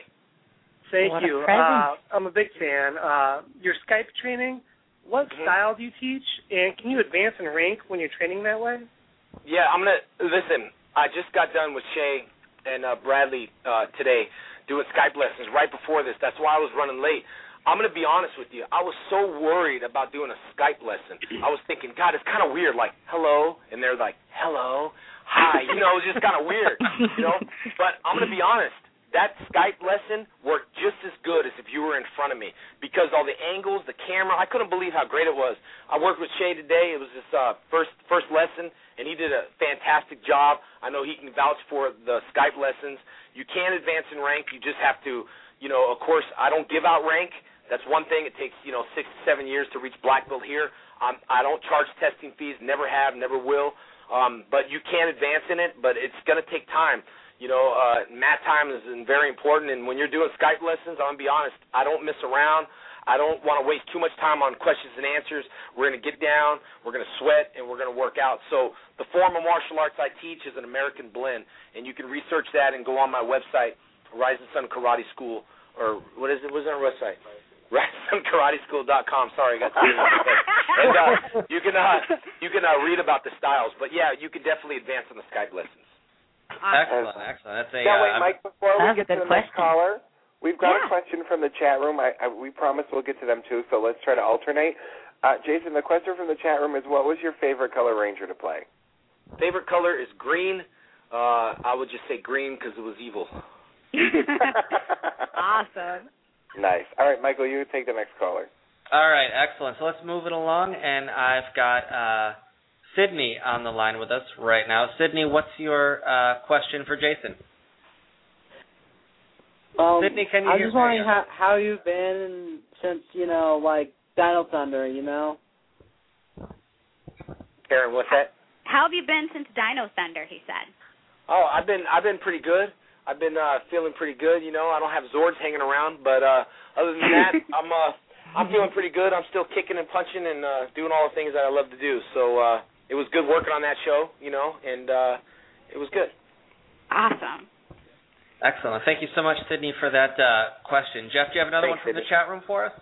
Thank What a you. present. Uh, I'm a big fan. Uh, your Skype training, what Mhm. style do you teach, and can you advance and rank when you're training that way? Yeah, I'm gonna listen. I just got done with Shay and uh, Bradley uh, today doing Skype lessons right before this. That's why I was running late. I'm gonna be honest with you. I was so worried about doing a Skype lesson. I was thinking, God, it's kind of weird. Like, hello, and they're like, hello, hi. You know, it's just kind of weird. You know, but I'm gonna be honest. That Skype lesson worked just as good as if you were in front of me because all the angles, the camera, I couldn't believe how great it was. I worked with Shay today. It was his uh, first first lesson, and he did a fantastic job. I know he can vouch for the Skype lessons. You can advance in rank. You just have to, you know, of course, I don't give out rank. That's one thing. It takes, you know, six to seven years to reach black belt here. Um, I don't charge testing fees, never have, never will. Um, but you can advance in it, but it's going to take time. You know, uh, mat time is very important, and when you're doing Skype lessons, I'm going to be honest, I don't miss around. I don't want to waste too much time on questions and answers. We're going to get down, we're going to sweat, and we're going to work out. So the form of martial arts I teach is an American blend, and you can research that and go on my website, Rising Sun Karate School, or what is it? What's our website? Rising Sun Karate School dot com. Sorry, I got to And uh, you can, uh, you can uh, read about the styles. But, yeah, you can definitely advance on the Skype lessons. Excellent, excellent. That's a, Now, uh, wait, Mike, before we That's get a to good the next question. caller, we've got Yeah. a question from the chat room. I, I, we promise we'll get to them, too, so let's try to alternate. Uh, Jason, the question from the chat room is, what was your favorite color ranger to play? Favorite color is green Uh, I would just say green because it was evil. Awesome. Nice. All right, Michael, you take the next caller. All right, excellent. So let's move it along, and I've got uh, Sydney on the line with us right now. Sydney, what's your uh, question for Jason? Um, Sydney, can you I was hear just me? wondering how, how you've been since, you know, like, Dino Thunder, you know? Karen, what's that? How have you been since Dino Thunder, he said? Oh, I've been I've been pretty good. I've been uh, feeling pretty good. You know, I don't have Zords hanging around, but uh, other than that, I'm uh, I'm feeling pretty good. I'm still kicking and punching and uh, doing all the things that I love to do. So uh, it was good working on that show, you know, and uh, it was good. Awesome. Excellent. Thank you so much, Sydney, for that uh, question. Jeff, do you have another Thanks, one from Sydney. the chat room for us?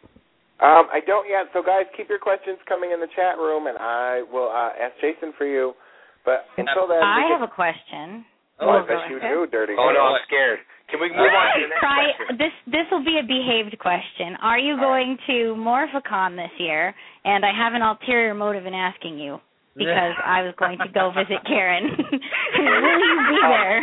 Um, I don't yet. So, guys, keep your questions coming in the chat room, and I will uh, ask Jason for you. But until then, I we have a question. Oh, I Oh, bet you do, dirty. Oh, no, girl. I'm scared. Can we move on to the next Try question? this. This will be a behaved question. Are you going to Morphicon this year? And I have an ulterior motive in asking you because I was going to go visit Karen. Will you be there?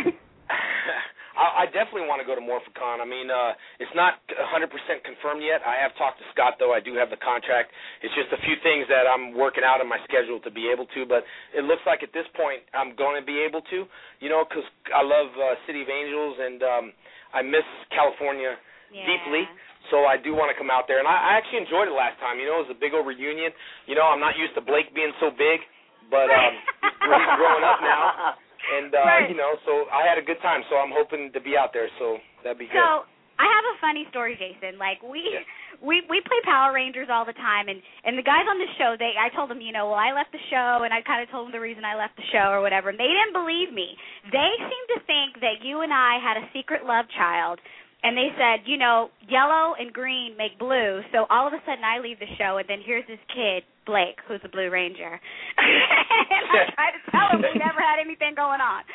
I, I definitely want to go to Morphicon. I mean, uh, it's not one hundred percent confirmed yet. I have talked to Scott, though. I do have the contract. It's just a few things that I'm working out in my schedule to be able to, but it looks like at this point I'm going to be able to, you know, because I love uh, City of Angels, and um, I miss California Yeah. deeply. So I do want to come out there, and I, I actually enjoyed it last time. You know, it was a big old reunion. You know, I'm not used to Blake being so big, but um, he's growing up now. And, uh, Right. you know, so I had a good time, so I'm hoping to be out there, so that'd be good. So I have a funny story, Jason. Like we Yeah. we we play Power Rangers all the time, and and the guys on the show, they I told them, you know, well, I left the show, and I kind of told them the reason I left the show or whatever, and they didn't believe me. They seemed to think that you and I had a secret love child. And they said, you know, yellow and green make blue. So all of a sudden I leave the show, and then here's this kid, Blake, who's the Blue Ranger. And I try to tell him we never had anything going on.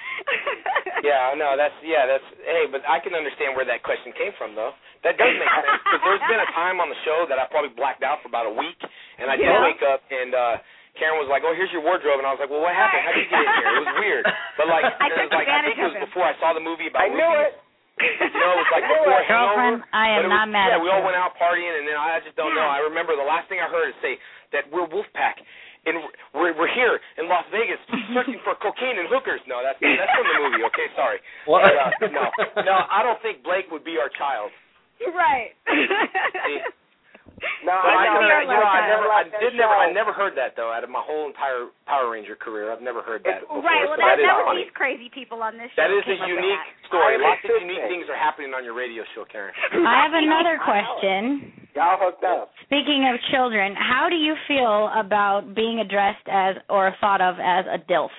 Yeah, no, that's, yeah, that's, hey, but I can understand where that question came from, though. That does make sense, because there's been a time on the show that I probably blacked out for about a week, and I did Yeah. wake up, and uh, Karen was like, oh, here's your wardrobe, and I was like, well, what happened? How did you get in here? It was weird. But, like, I it took was like I advantage think it of was him. before I saw the movie about I knew Roofies. it. You know, it was like before Girlfriend, Hangover. I am but it not was, mad yeah, at we all you. went out partying, and then I just don't know. I remember the last thing I heard is say that we're Wolfpack, and we're we're here in Las Vegas searching for cocaine and hookers. No, that's that's from the movie. Okay, sorry. What? But, uh, no, no, I don't think Blake would be our child. Right. See? No, But I I, know you that. know, I never, I Like that did never, I show. never heard that though. Out of my whole entire Power Ranger career, I've never heard that. Before, Right. Well, so that, that is that was funny. these crazy people on this show. That is came a up with unique that. story. I am Lots of assisting. unique things are happening on your radio show, Karen. I have another question. Y'all hooked up. Speaking of children, how do you feel about being addressed as or thought of as a DILF?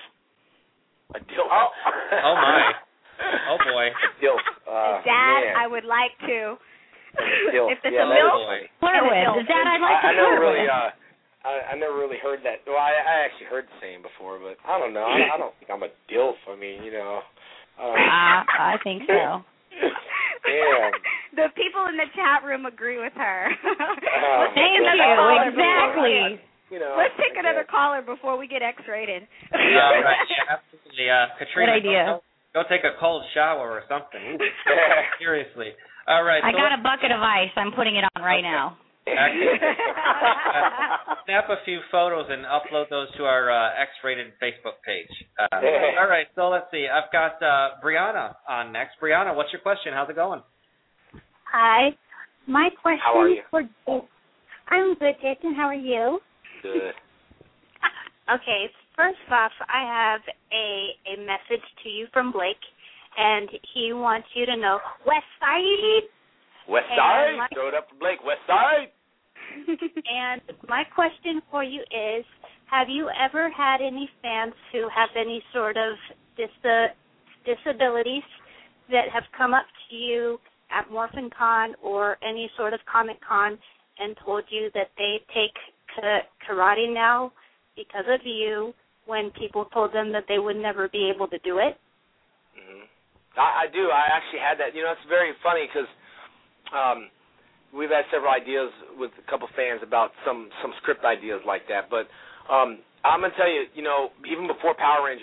A dilf. Oh. Oh, my. Oh, boy. A dilf. Uh, Dad, man. I would like to. Dilf. If it's Yeah, a that is milk, funny. Flirt And a with. DILF. Dad, I'd like I, to I never flirt really, with. uh, I, I never really heard that. Well, I, I actually heard the saying before, but I don't know. I, I don't think I'm a dilf. I mean, you know. Uh, Uh, I think so. yeah. The people in the chat room agree with her. Uh, Let's take Thank another you. caller Exactly. You know. Before, let's take I another guess. caller before we get X-rated. Yeah, right. Yeah, absolutely. Uh, Katrina, Good idea. Go, go take a cold shower or something. Ooh, seriously. All right. I so got let's a bucket of ice. I'm putting it on right now. actually, uh, snap a few photos and upload those to our uh, X-rated Facebook page. Uh, all right. So let's see. I've got uh, Brianna on next. Brianna, what's your question? How's it going? Hi. My question How are you? is for Jason. I'm good, Jason. How are you? Good. Okay. First off, I have a a message to you from Blake, and he wants you to know West Side. West And Side. my- Throw it up for Blake. West Side. And my question for you is, have you ever had any fans who have any sort of dis- disabilities that have come up to you at MorphinCon or any sort of Comic Con and told you that they take ka- karate now because of you when people told them that they would never be able to do it? Mm-hmm. I, I do. I actually had that. You know, it's very funny because um, we've had several ideas with a couple fans about some, some script ideas like that. But um, I'm going to tell you, you know, even before Power Rangers,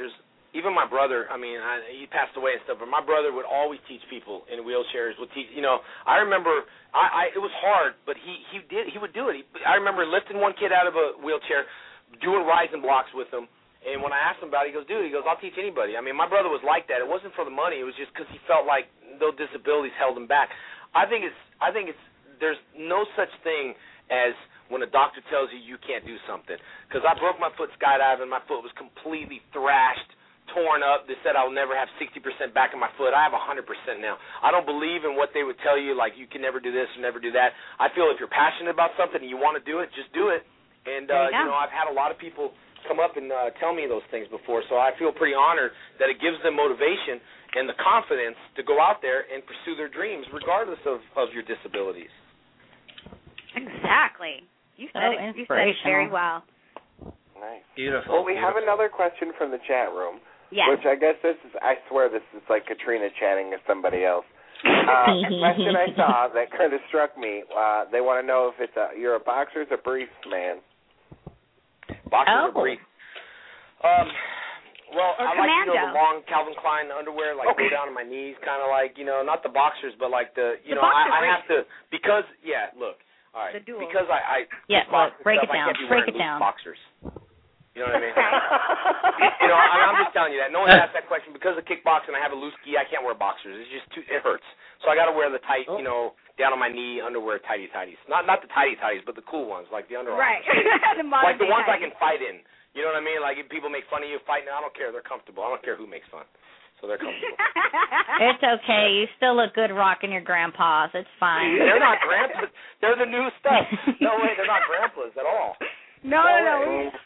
even my brother, I mean, I, he passed away and stuff, but my brother would always teach people in wheelchairs. Would teach, you know, I remember, I, I it was hard, but he he did he would do it. He, I remember lifting one kid out of a wheelchair, doing rising blocks with him. And when I asked him about it, he goes, dude, he goes, I'll teach anybody. I mean, my brother was like that. It wasn't for the money. It was just because he felt like those disabilities held him back. I think it's, I think it's, there's no such thing as when a doctor tells you you can't do something. Because I broke my foot skydiving. My foot was completely thrashed, torn up. They said I'll never have sixty percent back in my foot. I have one hundred percent now. I don't believe in what they would tell you, like you can never do this or never do that. I feel if you're passionate about something and you want to do it, just do it. And, uh, you, you know, I've had a lot of people come up and uh, tell me those things before, so I feel pretty honored that it gives them motivation and the confidence to go out there and pursue their dreams regardless of, of your disabilities. Exactly. You said, so it, you said it very well. Nice. Beautiful. Well, we beautiful. have another question from the chat room, Yes. which I guess this is, I swear this is like Katrina chatting with somebody else. Uh, a question I saw that kind of struck me, uh, they want to know if it's a, you're a boxer or a briefs man. Boxers Oh. or briefs? Um, well, Or I like, you know, commando. the long Calvin Klein underwear, like Okay. go down to my knees, kind of like, you know, not the boxers, but like the, you The know, boxer I, I briefs. have to, because, yeah, look, all right, The dual. because I, I Yeah, box look, break stuff, it down, I can't be break wearing it loose down. boxers. You know what I mean? You know, I, I'm just telling you that. No one asked that question. Because of kickboxing, I have a loose gi. I can't wear boxers. It's just too. It hurts. So I got to wear the tight, you know, down on my knee underwear tighty tighties. Not not the tighty tighties, but the cool ones, like the Under Armour. Right. the Like the modern ones day I can fight in. You know what I mean? Like if people make fun of you fighting, I don't care. They're comfortable. I don't care who makes fun. So they're comfortable. It's okay. You still look good rocking your grandpas. It's fine. They're not grandpas. They're the new stuff. No way. They're not grandpas at all. No, no, no.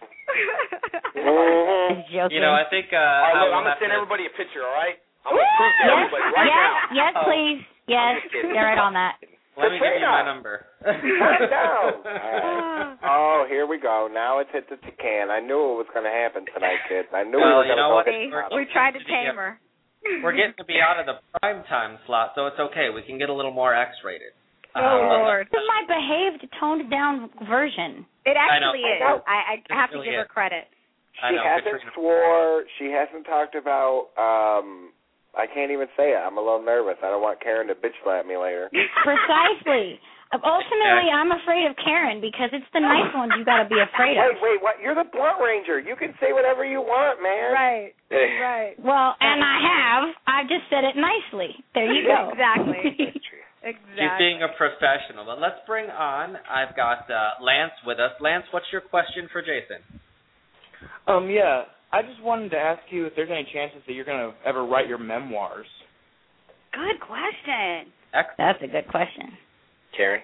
Just joking. You know, I think. Uh, All right, how look, we'll I'm gonna have send to- everybody a picture. All right? I'm gonna prove to yes, everybody right yes, now. yes, Oh. please. Yes, I'm just kidding. get right on that. Let me give you my Katrina. number. Calm down. All right. Oh, here we go. Now it's hit the can. I knew it was going to happen tonight, kids. I knew Well, we were you going to know go what? hit the We're- bottom. We tried to tame her. We're getting to be out of the prime time slot, so it's okay. We can get a little more X-rated. Oh, Um, Lord. This is my behaved, toned down version. It I know. actually I is. know. I, I It have to really give her is. credit. I She know, hasn't Katrina. swore. She hasn't talked about, um, I can't even say it. I'm a little nervous. I don't want Karen to bitch slap me later. Precisely. Ultimately, I'm afraid of Karen because it's the nice ones you got to be afraid of. Wait, wait, what? You're the blunt ranger. You can say whatever you want, man. Right. Right. Well, and I have. I just said it nicely. There you go. Exactly. She's Exactly. being a professional. But let's bring on, I've got uh, Lance with us. Lance, what's your question for Jason? Um, yeah, I just wanted to ask you if there's any chances that you're going to ever write your memoirs. Good question. Excellent. That's a good question. Karen?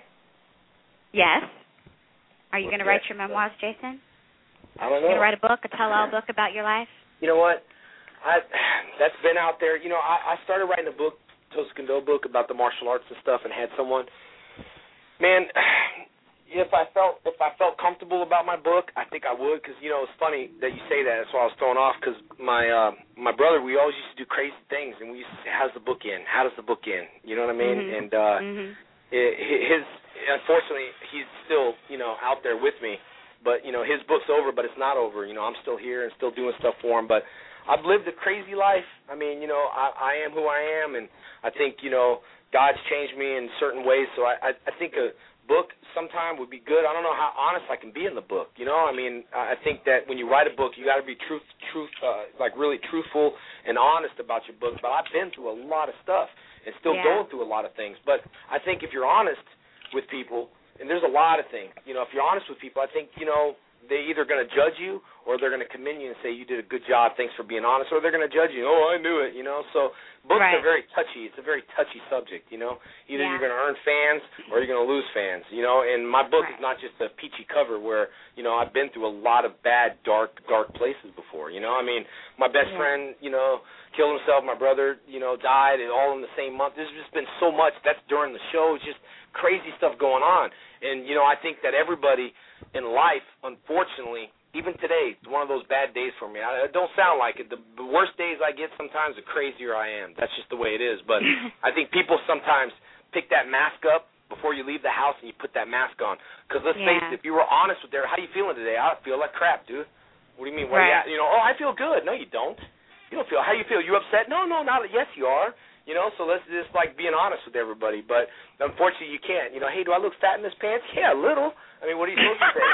Yes. Are you Well, going to write yes, your memoirs, Jason? I don't You know. going to write a book, a tell-all book about your life? You know what? I that's been out there. You know, I, I started writing a book, Toscando book about the martial arts and stuff, and had someone. Man, if I felt if I felt comfortable about my book, I think I would. Because you know, it's funny that you say that. That's why I was thrown off. Because my uh, my brother, we always used to do crazy things, and we used to say, "How's the book end? How does the book end?" You know what I mean? Mhm. And uh, Mhm. it, his unfortunately, he's still you know out there with me. But you know, his book's over, but it's not over. You know, I'm still here and still doing stuff for him. But I've lived a crazy life. I mean, you know, I, I am who I am, and I think, you know, God's changed me in certain ways. So I, I, I think a book sometime would be good. I don't know how honest I can be in the book. You know, I mean, I think that when you write a book, you got to be truth, truth, uh, like really truthful and honest about your book. But I've been through a lot of stuff and still Yeah. going through a lot of things. But I think if you're honest with people, and there's a lot of things, you know, if you're honest with people, I think, you know, they're either going to judge you or they're going to commend you and say you did a good job, thanks for being honest, or they're going to judge you, oh, I knew it, you know. So books Right. are very touchy. It's a very touchy subject, you know. Either Yeah. you're going to earn fans or you're going to lose fans, you know. And my book Right. is not just a peachy cover where, you know, I've been through a lot of bad, dark, dark places before, you know. I mean, my best Yeah. friend, you know, killed himself. My brother, you know, died, and all in the same month. There's just been so much. That's during the show. It's just crazy stuff going on. And, you know, I think that everybody in life, unfortunately, even today, it's one of those bad days for me. I, it don't sound like it. The, the worst days I get sometimes, the crazier I am. That's just the way it is. But I think people sometimes pick that mask up before you leave the house and you put that mask on. Because let's Yeah. face it, if you were honest with their, how you feeling today? I feel like crap, dude. What do you mean? Where Right. you at? You know, oh, I feel good. No, you don't. You feel. How you feel? You upset? No, no, not. Yes, you are. You know, so let's just, like, being honest with everybody. But unfortunately, you can't. You know, hey, do I look fat in this pants? Yeah, a little. I mean, what are you supposed to say?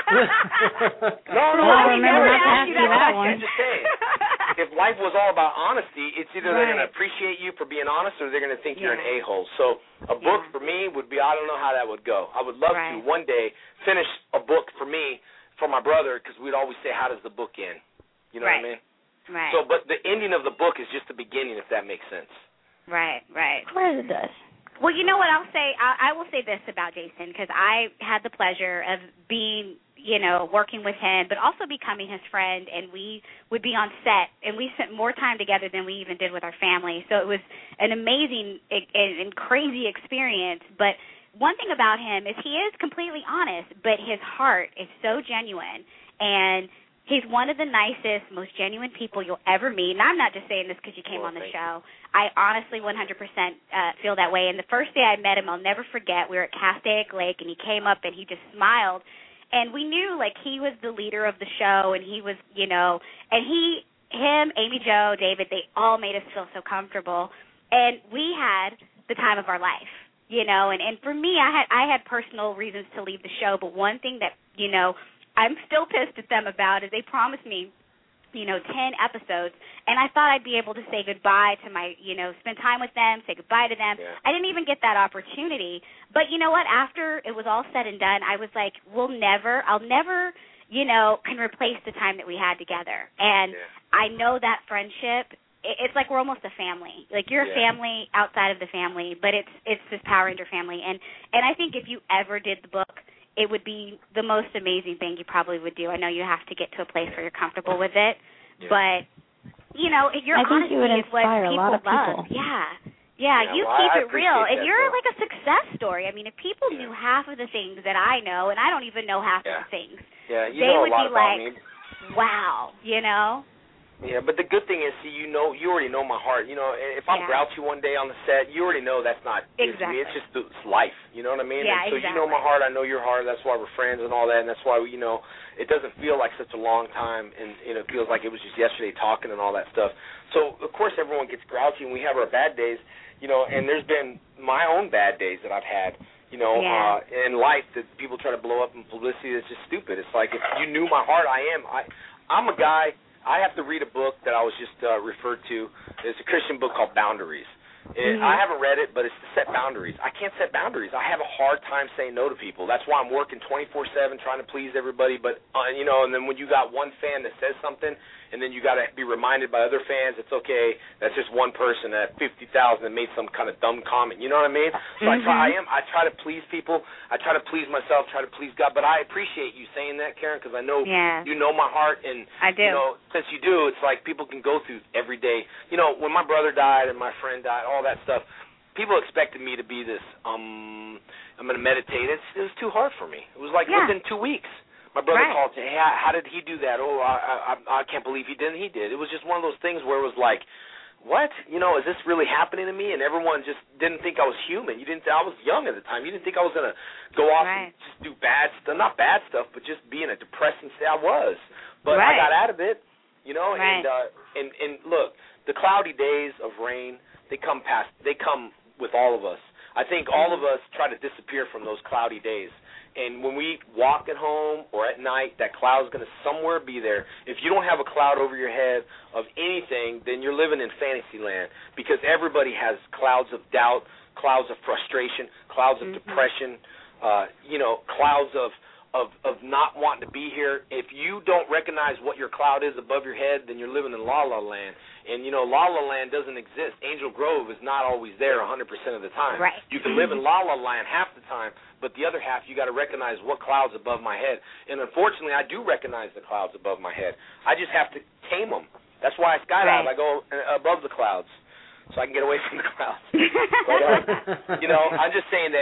no, no, well, I I remember not to ask you that, that one. I'm just saying. If life was all about honesty, it's either right. they're going to appreciate you for being honest or they're going to think yeah. you're an a-hole. So a book yeah. for me would be, I don't know how that would go. I would love right. to one day finish a book for me, for my brother, because we'd always say, how does the book end? You know right. what I mean? Right. So, but the ending of the book is just the beginning, if that makes sense. Right, right. Of course it does. Well, you know what I'll say? I, I will say this about Jason, because I had the pleasure of being, you know, working with him, but also becoming his friend, and we would be on set, and we spent more time together than we even did with our family. So it was an amazing and, and crazy experience. But one thing about him is he is completely honest, but his heart is so genuine, and he's one of the nicest, most genuine people you'll ever meet. And I'm not just saying this because you came well, on the you. show. I honestly one hundred percent uh, feel that way. And the first day I met him, I'll never forget, we were at Castaic Lake, and he came up, and he just smiled. And we knew, like, he was the leader of the show, and he was, you know, and he, him, Amy Jo, David, they all made us feel so comfortable. And we had the time of our life, you know. And, and for me, I had I had personal reasons to leave the show, but one thing that, you know, I'm still pissed at them about is they promised me, you know, ten episodes, and I thought I'd be able to say goodbye to my, you know, spend time with them, say goodbye to them. Yeah. I didn't even get that opportunity. But you know what? After it was all said and done, I was like, we'll never, I'll never, you know, can replace the time that we had together. And yeah. I know that friendship, it's like we're almost a family. Like, you're yeah. a family outside of the family, but it's it's this Power Ranger family. And, and I think if you ever did the book, it would be the most amazing thing you probably would do. I know you have to get to a place where you're comfortable with it, yeah. but, you know, your I think honesty you would is what inspire people a lot of love. people. Yeah. Yeah, Yeah, you well, keep I it real. appreciate If that, you're though. like a success story, I mean, if people Yeah. knew half of the things that I know, and I don't even know half Yeah. of the things, Yeah, you they know would a lot be about like, me. wow, you know? Yeah, but the good thing is, see, you know, you already know my heart. You know, if I'm Yeah. grouchy one day on the set, you already know that's not it's Exactly. me. It's just it's life. You know what I mean? Yeah, and so exactly. you know my heart. I know your heart. That's why we're friends and all that. And that's why we, you know, it doesn't feel like such a long time, and you know, it feels like it was just yesterday talking and all that stuff. So of course everyone gets grouchy, and we have our bad days. You know, and there's been my own bad days that I've had. You know, Yeah. uh, in life that people try to blow up in publicity. It's just stupid. It's like if you knew my heart, I am. I, I'm a guy. I have to read a book that I was just uh, referred to. It's a Christian book called Boundaries. It, Mm-hmm. I haven't read it, but it's to set boundaries. I can't set boundaries. I have a hard time saying no to people. That's why I'm working twenty-four seven trying to please everybody. But, uh, you know, and then when you got one fan that says something, and then you got to be reminded by other fans, it's okay. That's just one person at fifty thousand that made some kind of dumb comment. You know what I mean? So Mm-hmm. I try. I am. I try to please people. I try to please myself. Try to please God. But I appreciate you saying that, Karen, because I know Yeah. you know my heart, and I do. you know, since you do, it's like people can go through every day. You know, when my brother died and my friend died, all that stuff. People expected me to be this. Um, I'm going to meditate. It's, it was too hard for me. It was like Yeah. within two weeks. My brother Right. called and said, hey, how, how did he do that? Oh, I, I I can't believe he did. He did. It was just one of those things where it was like, what? You know, is this really happening to me? And everyone just didn't think I was human. You didn't. I was young at the time. You didn't think I was going to go off Right. and just do bad stuff. Not bad stuff, but just be in a depressing state. I was. But Right. I got out of it, you know. Right. And, uh, and, and look, the cloudy days of rain, they come past. They come with all of us. I think all of us try to disappear from those cloudy days. And when we walk at home or at night, that cloud's going to somewhere be there. If you don't have a cloud over your head of anything, then you're living in fantasy land, because everybody has clouds of doubt, clouds of frustration, clouds of Mm-hmm. depression, uh, you know, clouds of, of, of not wanting to be here. If you don't recognize what your cloud is above your head, then you're living in la-la land. And, you know, La-La Land doesn't exist. Angel Grove is not always there one hundred percent of the time. Right. You can live in La-La Land half the time, but the other half you got to recognize what cloud's above my head. And unfortunately, I do recognize the clouds above my head. I just have to tame them. That's why I skydive. Right. I go above the clouds so I can get away from the clouds. But, uh, you know, I'm just saying that, you know,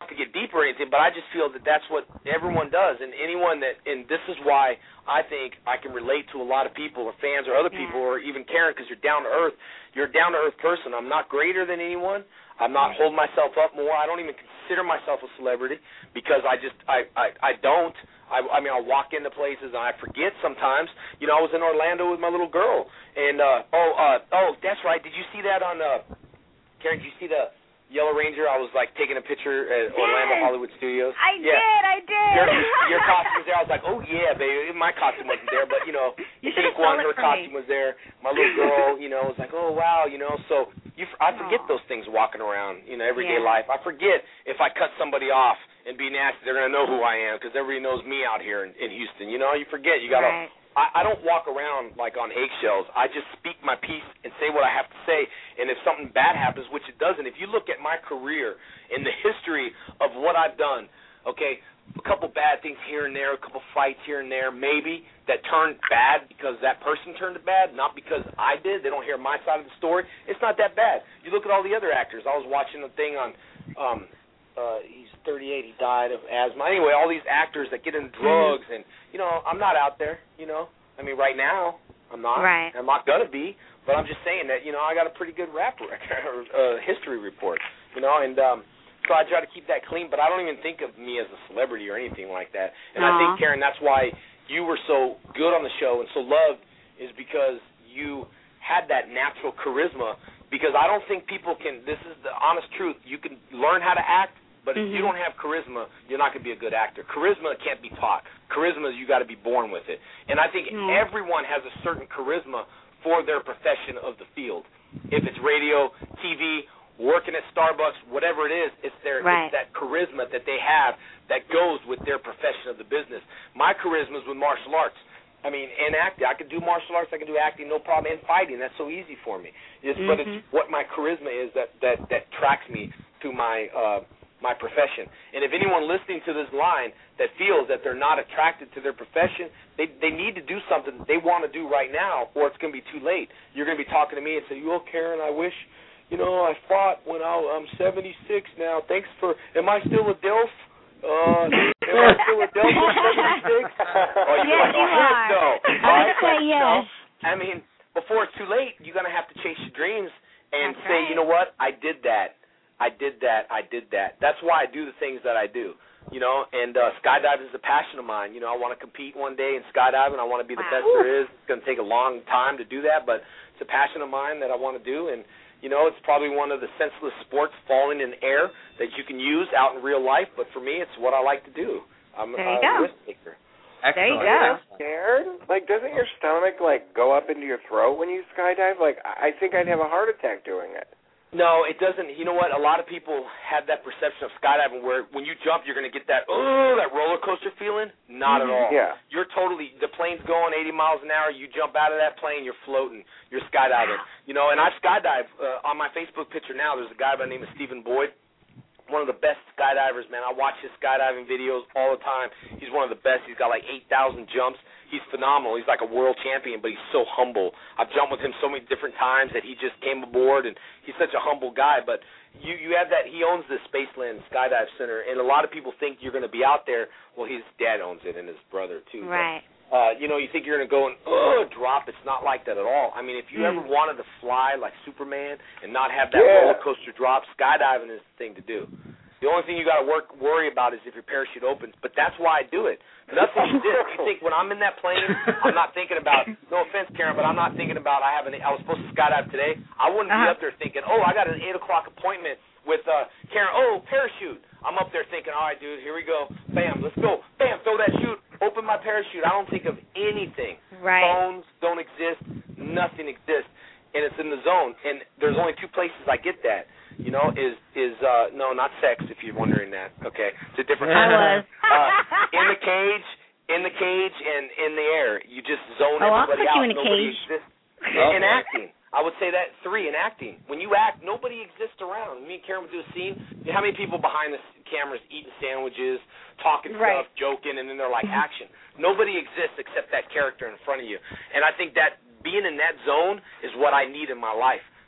to get deeper or anything, but I just feel that that's what everyone does, and anyone that, and this is why I think I can relate to a lot of people or fans or other people yeah. or even Karen, because you're down to earth. You're a down to earth person. I'm not greater than anyone. I'm not holding myself up more. I don't even consider myself a celebrity because I just I I, I don't. I, I mean, I'll walk into places and I forget sometimes. You know, I was in Orlando with my little girl, and uh, oh, uh, oh, that's right. Did you see that on uh, Karen? Did you see the Yellow Ranger? I was like taking a picture at Orlando yes. Hollywood Studios. I yeah. did, I did. Your, your costume was there. I was like, oh yeah, baby. My costume wasn't there, but you know, you the pink one, her costume me. was there. My little girl, you know, was like, oh wow, you know. So you, I forget Aww. those things walking around, you know, everyday yeah. life. I forget if I cut somebody off and be nasty, they're gonna know who I am because everybody knows me out here in, in Houston. You know, you forget. You gotta. Right. I, I don't walk around like on eggshells. I just speak my piece and say what I have to say. And if something bad happens, which it doesn't, if you look at my career in the history of what I've done, okay, a couple bad things here and there, a couple fights here and there, maybe, that turned bad because that person turned it bad, not because I did. They don't hear my side of the story. It's not that bad. You look at all the other actors. I was watching a thing on um, – Uh, he's thirty-eight. He died of asthma. Anyway, all these actors that get into drugs, and you know, I'm not out there. You know, I mean, right now, I'm not. Right. I'm not gonna be. But I'm just saying that you know, I got a pretty good rap record, uh, history report. You know, and um, so I try to keep that clean. But I don't even think of me as a celebrity or anything like that. And Aww. I think, Karen, that's why you were so good on the show and so loved, is because you had that natural charisma. Because I don't think people can. This is the honest truth. You can learn how to act. But if mm-hmm. you don't have charisma, you're not going to be a good actor. Charisma can't be taught. Charisma is you got to be born with it. And I think mm-hmm. everyone has a certain charisma for their profession of the field. If it's radio, T V, working at Starbucks, whatever it is, it's their right. it's that charisma that they have that goes with their profession of the business. My charisma is with martial arts. I mean, and acting. I can do martial arts. I can do acting, no problem. And fighting. That's so easy for me. It's, mm-hmm. But it's what my charisma is that that that tracks me to my. Uh, my profession. And if anyone listening to this line that feels that they're not attracted to their profession, they they need to do something that they want to do right now, or it's going to be too late. You're going to be talking to me and say, "You, oh, Karen, I wish, you know, I fought when I, I'm seventy-six now. Thanks for, am I still a DILF? Uh, am I still a DILF at seventy-six? Oh, you yes, like, oh, you are. No. I would say yes. No. I mean, before it's too late, you're going to have to chase your dreams and That's say, right. you know what, I did that. I did that, I did that. That's why I do the things that I do, you know, and uh, skydiving is a passion of mine. You know, I want to compete one day in skydiving. I want to be the wow. best there is. It's going to take a long time to do that, but it's a passion of mine that I want to do, and, you know, it's probably one of the senseless sports, falling in the air, that you can use out in real life, but for me, it's what I like to do. I'm there you a go. risk taker. There you Excellent. go. Are you scared? Like, doesn't your stomach, like, go up into your throat when you skydive? Like, I think I'd have a heart attack doing it. No, it doesn't. You know what? A lot of people have that perception of skydiving where when you jump, you're going to get that, oh, that roller coaster feeling. Not mm-hmm. at all. Yeah. You're totally, the plane's going eighty miles an hour. You jump out of that plane, you're floating. You're skydiving. You know, and I skydive. Uh, on my Facebook picture now, there's a guy by the name of Stephen Boyd. One of the best skydivers, man. I watch his skydiving videos all the time. He's one of the best. He's got like eight thousand jumps. He's phenomenal. He's like a world champion, but he's so humble. I've jumped with him so many different times that he just came aboard, and he's such a humble guy. But you, you have that. He owns the Spaceland Skydive Center, and a lot of people think you're going to be out there. Well, his dad owns it and his brother, too. Right. But, uh, you know, you think you're going to go and, oh, drop. It's not like that at all. I mean, if you mm. ever wanted to fly like Superman and not have that yeah. roller coaster drop, skydiving is the thing to do. The only thing you got to work worry about is if your parachute opens, but that's why I do it. Nothing exists. You think when I'm in that plane, I'm not thinking about. No offense, Karen, but I'm not thinking about. I have an. I was supposed to skydive today. I wouldn't uh-huh. be up there thinking, oh, I got an eight o'clock appointment with uh, Karen. Oh, parachute. I'm up there thinking, all right, dude, here we go. Bam, let's go. Bam, throw that chute. Open my parachute. I don't think of anything. Right. Phones don't exist. Nothing exists, and it's in the zone. And there's only two places I get that. You know, is is uh no, not sex. If you're wondering that, okay, it's a different. I was uh, in the cage, in the cage, and in the air. You just zone oh, everybody I'll put out. you in a Nobody cage. exists. Okay. In acting, I would say that three in acting. When you act, nobody exists around. Me and Karen would do a scene. You know how many people behind the cameras eating sandwiches, talking right. stuff, joking, and then they're like action. Nobody exists except that character in front of you. And I think that being in that zone is what I need in my life.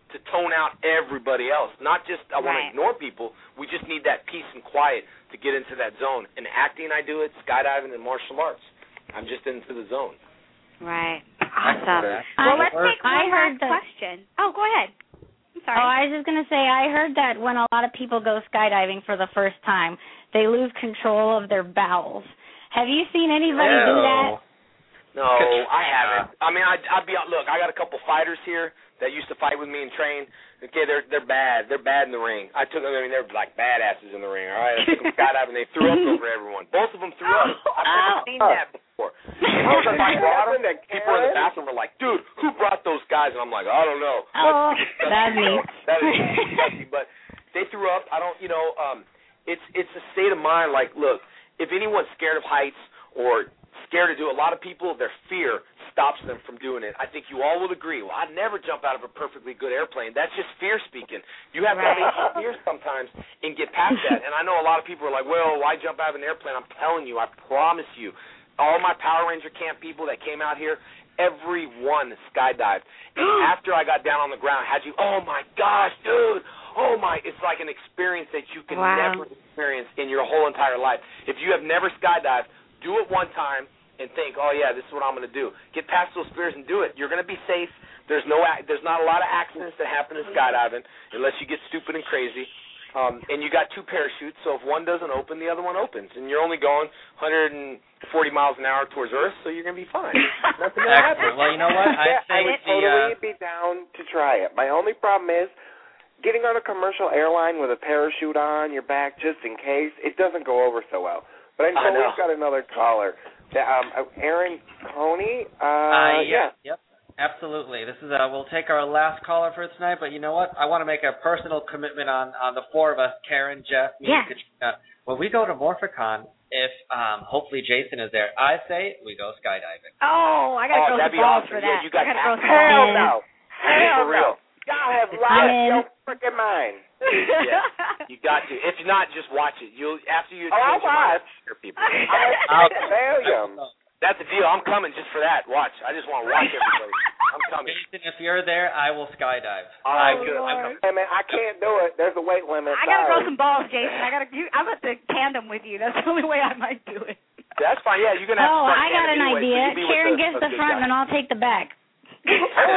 to tone out everybody else. Not just I want Right. to ignore people. We just need that peace and quiet to get into that zone. In acting, I do it. Skydiving and martial arts. I'm just into the zone. Right. Awesome. Okay. Well, I- let's take one I heard last that- question. Oh, go ahead. I'm sorry. Oh, I was just going to say, I heard that when a lot of people go skydiving for the first time, they lose control of their bowels. Have you seen anybody do that? No, I haven't. I mean, I'd, I'd be look. I got a couple fighters here that used to fight with me and train. Okay, they're they're bad. They're bad in the ring. I took them. I mean, they're like badasses in the ring. All right, I took them skydiving. They threw up over everyone. Both of them threw up. I've never seen that before. And I was like, I brought them. People in the bathroom were like, "Dude, who brought those guys?" And I'm like, "I don't know." Oh, that's me. That is disgusting. But they threw up. I don't. You know, um, it's it's a state of mind. Like, look, if anyone's scared of heights or scared to do it, a lot of people, their fear stops them from doing it. I think you all will agree. Well, I'd never jump out of a perfectly good airplane. That's just fear speaking. You have to Right. have fear sometimes and get past that. And I know a lot of people are like, well, why jump out of an airplane? I'm telling you, I promise you, all my Power Ranger camp people that came out here, everyone skydived. And after I got down on the ground, had you, oh my gosh, dude, oh my, it's like an experience that you can Wow. never experience in your whole entire life. If you have never skydived, do it one time and think, oh yeah, this is what I'm going to do. Get past those fears and do it. You're going to be safe. There's no, there's not a lot of accidents that happen in skydiving unless you get stupid and crazy. Um, and you got two parachutes, so if one doesn't open, the other one opens, and you're only going one hundred forty miles an hour towards Earth, so you're going to be fine. Nothing will happen. Excellent. Well, you know what? I Yeah, I think would the totally uh, be down to try it. My only problem is getting on a commercial airline with a parachute on your back just in case. It doesn't go over so well. But I know, I know. we've got another caller. Um, Aaron Coney. Uh, Uh, yeah. yeah, yep, absolutely. This is uh, we'll take our last caller for tonight, but you know what? I want to make a personal commitment on, on the four of us, Karen, Jeff, me, Yeah. and Katrina. When we go to Morphicon, if um, hopefully Jason is there, I say we go skydiving. Oh, I got to Oh, throw that'd some be balls awesome. for Yeah, that. you got I got to throw some Hell balls. no. Hell For real. no. Y'all have I'm lost in. your freaking mind. Yeah, you got to. If not, just watch it. You'll after you. Oh, I'll change your mind, watch. scare people. I'll tell you. That's the deal. I'm coming just for that. Watch. I just want to watch everybody. I'm coming. Jason, if you're there, I will skydive. All I right, will. good. I'm- Hey, man, I can't do it. There's a weight limit. I got to throw Sorry. some balls, Jason. I got to. I'm at the tandem with you. That's the only way I might do it. That's fine. Yeah, you're gonna have Oh, to. start I got standing an anyway, so idea. you be with Karen the- gets a the good front guy. and I'll take the back. They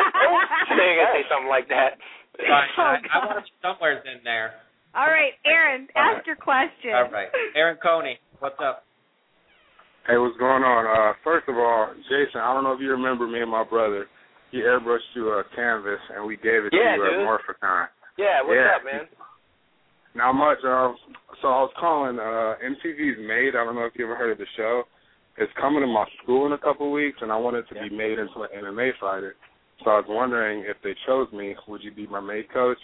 ain't gonna say something like that. Fine. Oh, I, I God. want to be somewhere in there. All right, Aaron, All ask your question. All right. Aaron Coney, what's up? Hey, what's going on? Uh, first of all, Jason, I don't know if you remember me and my brother. He airbrushed you a canvas, and we gave it Yeah, to you dude. at Morphicon. Yeah, what's Yeah. up, man? Not much. Uh, so I was calling. Uh, M T V's Made. I don't know if you ever heard of the show. It's coming to my school in a couple of weeks, and I wanted to Yeah. be made into an M M A fighter. So I was wondering if they chose me, would you be my maid coach?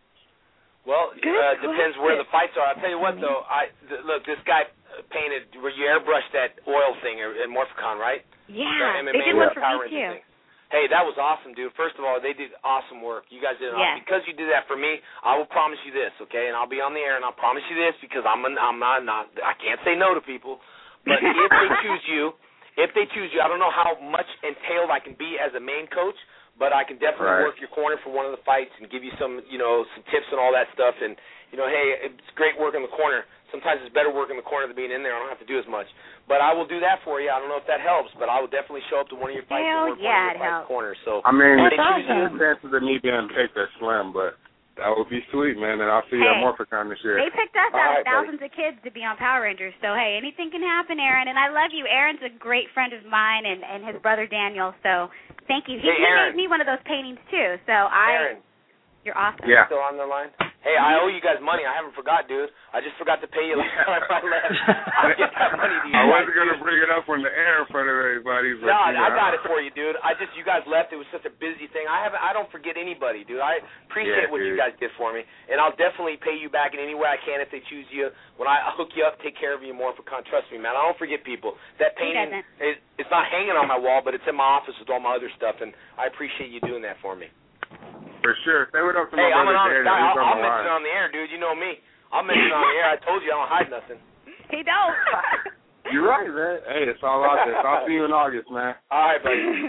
Well, Good uh, depends where the question. fights are. I'll tell you what, though. I th- look, this guy painted where you airbrushed that oil thing at Morphicon, right? Yeah, The M M A they did one for Power me Ranger too. thing. Hey, that was awesome, dude. First of all, they did awesome work. You guys did Yes. awesome. Because you did that for me, I will promise you this, okay? And I'll be on the air, and I'll promise you this because I'm an, I'm not, not I can't say no to people. But if they choose you, if they choose you, I don't know how much entailed I can be as a main coach, but I can definitely Right. work your corner for one of the fights and give you some, you know, some tips and all that stuff. And you know, hey, it's great work in the corner. Sometimes it's better working in the corner than being in there. I don't have to do as much. But I will do that for you. I don't know if that helps, but I will definitely show up to one of your fights Hell and work yeah, one of it your fights helps. corners. So I mean, That's the awesome. chances of me being picked are slim, but that would be sweet, man. And I'll see you at Hey. Morphicon this year. They picked us All out right, of thousands of kids to be on Power Rangers. So, hey, anything can happen, Aaron. And I love you. Aaron's a great friend of mine and, and his brother Daniel. So, thank you. He, Hey, he Aaron. made me one of those paintings, too. So, I, Aaron, you're awesome. Yeah. still on the line? Hey, I owe you guys money. I haven't forgot, dude. I just forgot to pay you last time I left. I'll get that money to you. I guys. wasn't gonna bring it up on the air in front of everybody. But, No, you know, I got it for you, dude. I just you guys left. It was such a busy thing. I haven't. I don't forget anybody, dude. I appreciate Yeah, what you dude. guys did for me, and I'll definitely pay you back in any way I can if they choose you. When I hook you up, take care of you more for con. Trust me, man. I don't forget people. That He painting, doesn't. it, it's not hanging on my wall, but it's in my office with all my other stuff, and I appreciate you doing that for me. For sure. Say what up to Hey, my I'm an brother honest Jared. guy. He's I'll, on I'll the mention it line. on the air, dude. You know me. I'll mention it on the air. I told you I don't hide nothing. He don't. You're right, man. Hey, it's all out there. So I'll see you in August, man. All right, buddy.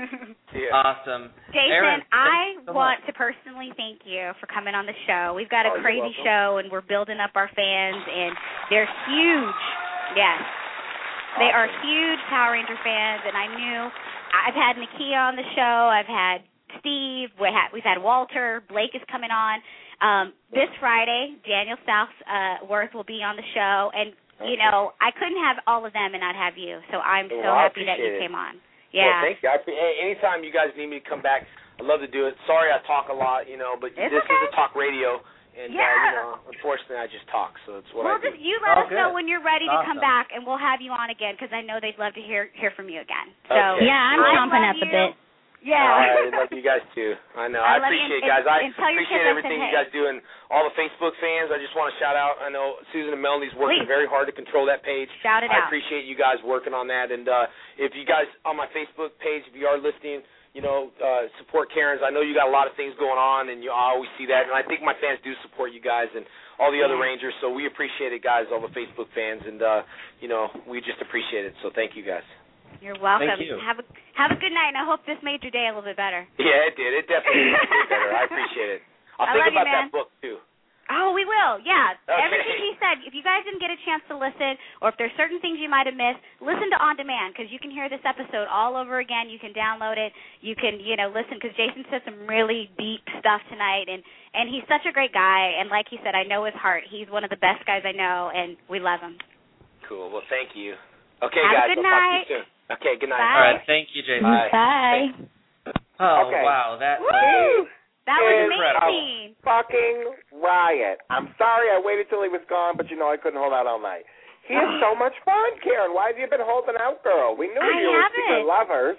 Yeah. Awesome. Jason, Aaron, I so want much. to personally thank you for coming on the show. We've got a Oh, you're crazy welcome. show, and we're building up our fans, and they're huge. Yes. They are huge Power Ranger fans, and I knew I've had Nakia on the show. I've had Steve. We had, we've had Walter. Blake is coming on. Um, this Friday, Daniel Southworth will be on the show, and, you know, I couldn't have all of them and not have you, so I'm so Well, I happy that you appreciate it. came on. Well, Yeah. thank you. I, pre- hey, anytime you guys need me to come back, I'd love to do it. Sorry I talk a lot, you know, but It's this okay. is a talk radio, and, uh, Yeah. you know, unfortunately I just talk, so that's what Well, I do. just you let Oh, us know good. when you're ready to come Awesome. back, and we'll have you on again because I know they'd love to hear hear from you again. So Okay. Yeah, I'm I chomping love at the you. bit. Yeah. I love you guys too. I know. I I, love you, appreciate and- it, guys. I and tell your appreciate kids I said everything you hey. guys do, and all the Facebook fans. I just want to shout out. I know Susan and Melanie's working Please. very hard to control that page. Shout it I out. appreciate you guys working on that. And uh, if you guys on my Facebook page, if you are listening, you know, uh, support Karen's. I know you got a lot of things going on, and you I always see that. And I think my fans do support you guys and all the other Yeah. Rangers. So we appreciate it, guys. All the Facebook fans, and uh, you know, we just appreciate it. So thank you, guys. You're welcome. Thank you. Have a have a good night, and I hope this made your day a little bit better. Yeah, it did. It definitely made me better. I appreciate it. I'll I think love you, about man. that book too. Oh, we will. Yeah. Okay. Everything he said. If you guys didn't get a chance to listen, or if there's certain things you might have missed, listen to On Demand because you can hear this episode all over again. You can download it. You can, you know, listen because Jason said some really deep stuff tonight, and and he's such a great guy. And like he said, I know his heart. He's one of the best guys I know, and we love him. Cool. Well, thank you. Okay, Have a guys. good I'll talk night. to you soon. Okay, good night. Bye. All right, thank you, Jason. Bye. Bye. Oh, Okay. wow. That Woo! That was Is amazing. a fucking riot. I'm sorry I waited till he was gone, but you know I couldn't hold out all night. He is so much fun, Karen. Why have you been holding out, girl? We knew I you were haven't. secret lovers.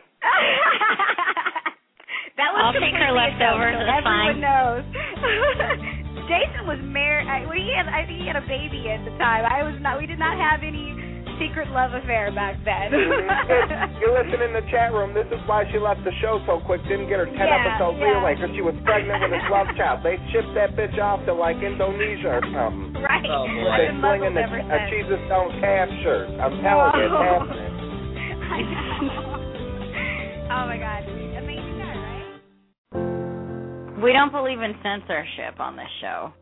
That was I'll take her completely a leftovers, joke, so that's everyone fine. knows. Jason was married. I, well, he had, I think he had a baby at the time. I was not. We did not have any secret love affair back then. You listen in the chat room. This is why she left the show so quick. Didn't get her ten Yeah, episode yeah. relay because she was pregnant with his love child. They shipped that bitch off to like Indonesia or something. Right. Oh, boy. They I've been slinging Muslim the ever a since. Jesus Stone calf shirt. I'm telling you, it's Whoa. happening. I know. Oh my God. Amazing guy, right? We don't believe in censorship on this show.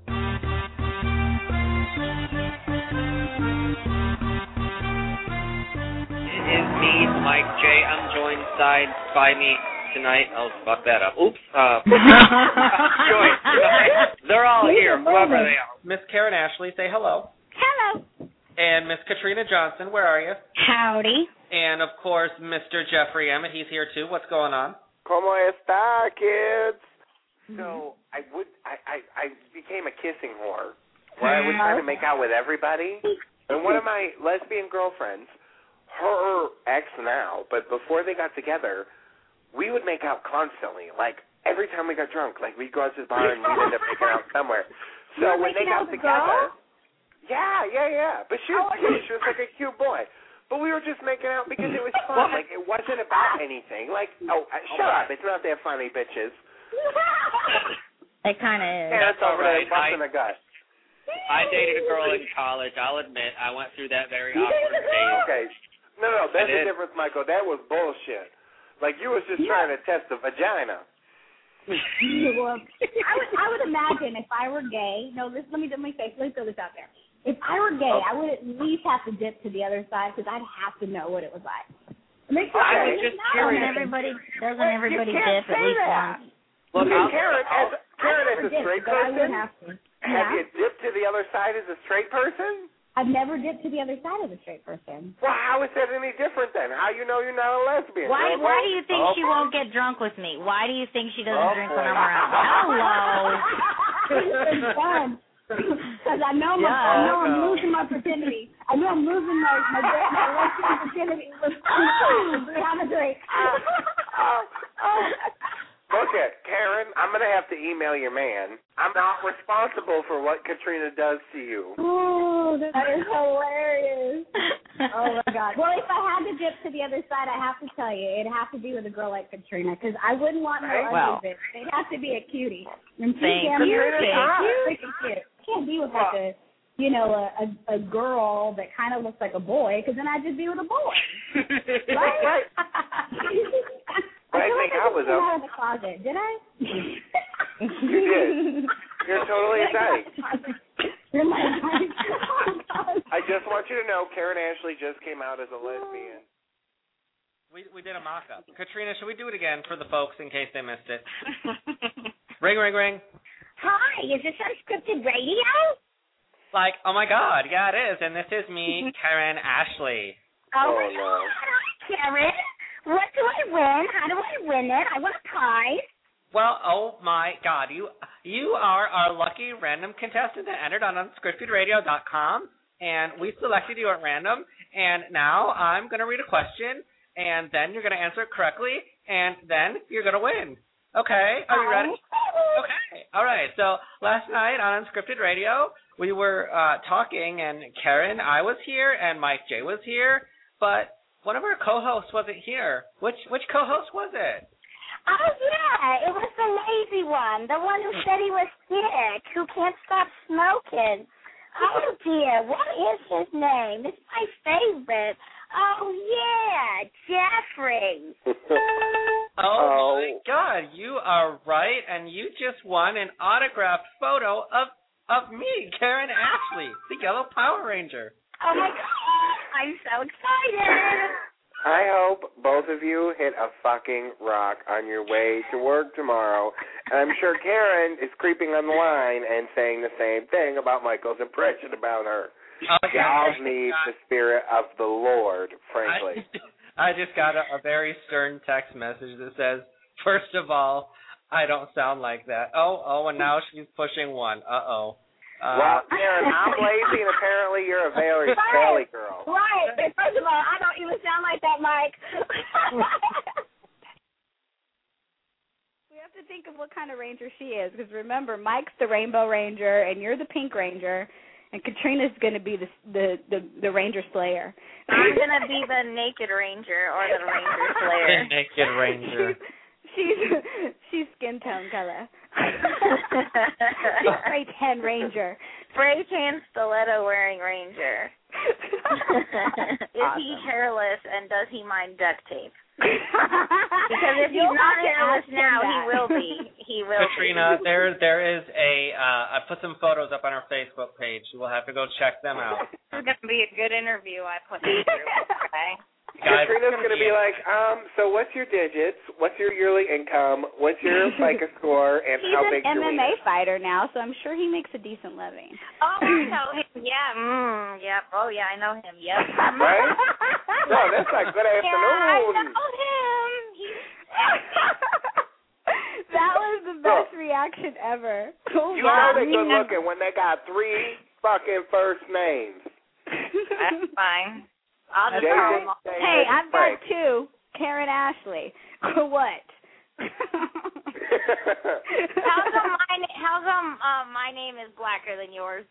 It is me, Mike J. I'm joined side by me tonight. Oh, fuck that up. Oops. Uh, joined tonight. They're all here, whoever they are. Miss Karen Ashley, say hello. Hello. And Miss Katrina Johnson, where are you? Howdy. And, of course, Mister Jeffrey Emmett. He's here, too. What's going on? Como esta, kids? So I would I, I, I became a kissing whore where I would try to make out with everybody. And one of my lesbian girlfriends, her ex now, but before they got together, we would make out constantly. Like every time we got drunk, like we'd go out to the bar and we'd end up making out somewhere. You So were when they making got out with a together, girl? yeah, yeah, yeah. But she was cute. She was like a cute boy. But we were just making out because it was fun. Like it wasn't about anything. Like oh, uh, shut up! It's not that funny, bitches. It kind of is. Yeah, that's all over there right. busting I- the gut. I dated a girl in college. I'll admit I went through that very awkward phase. Okay. No, no, that's I the did. difference, Michael. That was bullshit. Like you was just trying to test the vagina. Well, I would, I would imagine if I were gay. No, this, let me let me say, let me throw this out there. If I were gay, I would at least have to dip to the other side because I'd have to know what it was like. It makes me I curious. was just No. Doesn't everybody, doesn't Wait, everybody you can't dip at say least that. once? Look, I'll- Karen, as Karen, I as never a dipped, straight but I would person, have to. have Yeah. you dipped to the other side as a straight person? I've never dipped to the other side as a straight person. Well, how is that any different then? How you know you're not a lesbian? Why, girl? why do you think Oh. she won't get drunk with me? Why do you think she doesn't Oh, drink boy. when I'm around? Hello. It's fun. Because I know my, Yeah. I know I'm Oh, no. losing my virginity. I know I'm losing my my my lesbian virginity. Have a drink. Oh, oh. Look at Karen. I'm gonna have to email your man. I'm not responsible for what Katrina does to you. Oh, that is hilarious. Oh my God. Well, if I had to dip to the other side, I have to tell you, it'd have to be with a girl like Katrina, because I wouldn't want no ugly Well. bitch. They'd have to be a cutie. And she's Thanks. damn near Katrina's cute. hot. Freaking cute. Can't be with like a, you know, a a, a girl that kind of looks like a boy, because then I'd just be with a boy. Right, right. But I I feel think like I I was just came up. out of the closet. Did I? You did. You're totally right. You're my oh, God. I just want you to know, Karen Ashley just came out as a lesbian. We we did a mock-up. Katrina, should we do it again for the folks in case they missed it? Ring, ring, ring. Hi, is this Unscripted Radio? Like, oh my God, yeah, it is, and this is me, Karen Ashley. Oh, Oh, my no. God. Hi, Karen. What do I win? How do I win it? I want a prize. Well, oh my God, you you are our lucky random contestant that entered on unscripted radio dot com, and we selected you at random, and now I'm going to read a question, and then you're going to answer it correctly, and then you're going to win. Okay, are you ready? Okay, all right. So last night on Unscripted Radio, we were uh, talking, and Karen, I was here, and Mike J was here, but one of our co-hosts wasn't here. Which which co-host was it? Oh, yeah, it was the lazy one, the one who said he was sick, who can't stop smoking. Oh, dear, what is his name? It's my favorite. Oh, yeah, Jeffrey. Oh, Oh. my God, you are right, and you just won an autographed photo of, of me, Karen Ashley, the Yellow Power Ranger. Oh, my God, I'm so excited. I hope both of you hit a fucking rock on your way to work tomorrow. And I'm sure Karen is creeping on the line and saying the same thing about Michael's impression about her. Oh, Y'all need the spirit of the Lord, frankly. I, I just got a, a very stern text message that says, first of all, I don't sound like that. Oh, oh, and now she's pushing one. Uh-oh. Uh, well, Karen, I'm lazy, and apparently you're a very valley girl. Right. But first of all, I don't even sound like that, Mike. We have to think of what kind of ranger she is, because remember, Mike's the Rainbow Ranger, and you're the Pink Ranger, and Katrina's going to be the, the the the Ranger Slayer. I'm going to be the Naked Ranger or the Ranger Slayer. The Naked Ranger. She's she's skin tone color. She's spray tan Ranger. Spray tan stiletto wearing Ranger. Is Awesome. he hairless and does he mind duct tape? Because if he's You'll not have to hairless ask him now, that. he will be. He will Katrina, be. there there is a, uh, I put some photos up on our Facebook page. You will have to go check them out. This is going to be a good interview I put him through. Okay. Guys, Katrina's going to be like, um, so what's your digits? What's your yearly income? What's your FICO score? And He's how an big's M your M A wiener? fighter now, so I'm sure he makes a decent living. Oh, I know him. Yeah. Mm, yep. Oh, yeah, I know him. Yep. Right? No, that's like good afternoon. Yeah, I know him. He's That was the best reaction ever. Oh, You wow. know they're good looking when they got three fucking first names. That's fine. I'll just Jason, call him. Jason, Hey, I've got Frank. two. Karen Ashley. For what? How's um, my na- how's um uh, my name is blacker than yours?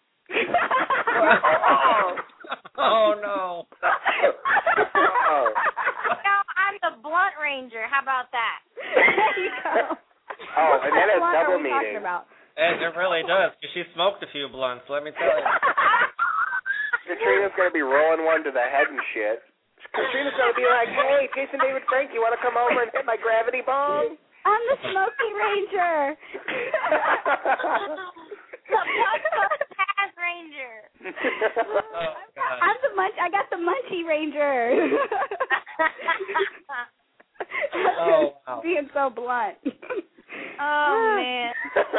Oh, no. Oh. No, I'm the blunt ranger. How about that? There you go. Oh, and then it's What are double we talking meaning. about? It, it really does, because she smoked a few blunts, let me tell you. Katrina's gonna be rolling one to the head and shit. Katrina's gonna be like, "Hey, Jason David Frank, you want to come over and hit my gravity bong?" I'm the Smoky Ranger. The Puff Puff Pass Ranger. Oh, God. I'm the munch. I got the Munchie Ranger. Oh, wow. Being so blunt. Oh man.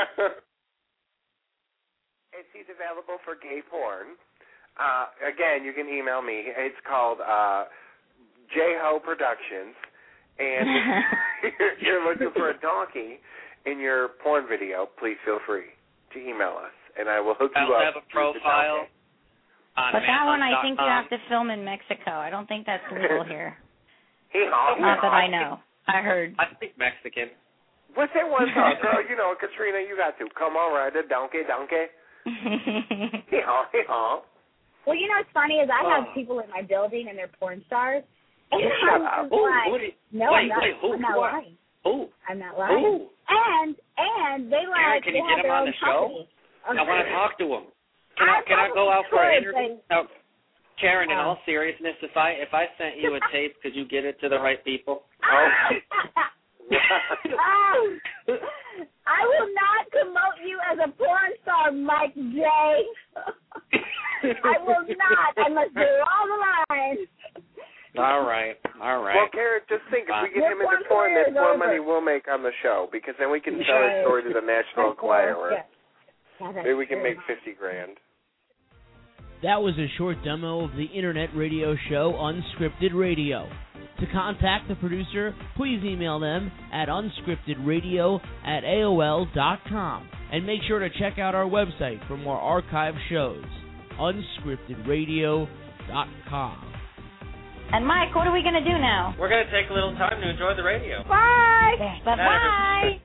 And she's available for gay porn. Uh, again, you can email me. It's called uh, J-Ho Productions. And if you're, you're looking for a donkey in your porn video, please feel free to email us, and I will hook you I'll up. have a with the profile. donkey. On But that one, I think you manhunt have to film in Mexico. I don't think that's legal here. Hee-haw, Not that I hee-haw. know. I heard. I speak Mexican. What's that one song, girl? You know, Katrina, you got to. Come on, ride the donkey, donkey. Hee-haw, hee-haw. Well, you know what's funny is I have Oh. people in my building and they're porn stars. And Shut I'm up. just Who? like, Who did- no, wait, I'm not, wait, who? I'm not What? lying. Who? I'm not lying. Who? And and they Karen, like can they you have get him their on own the show? company. I want to talk to him. Can I, I can I go probably out for an could, interview? but- Now, Karen, in Oh. all seriousness, if I if I sent you a tape, could you get it to the right people? Oh. um, I will not promote you as a porn star, Mike J. I will not. I must draw the line. All right, all right. Well, Karen, just think, if we get him into porn, that's more money we'll make on the show, because then we can tell his story to the National Enquirer. Maybe we can make fifty grand. That was a short demo of the internet radio show Unscripted Radio. To contact the producer, please email them at unscriptedradio at A O L dot com. And make sure to check out our website for more archive shows, unscripted radio dot com. And Mike, what are we going to do now? We're going to take a little time to enjoy the radio. Bye. Bye-bye.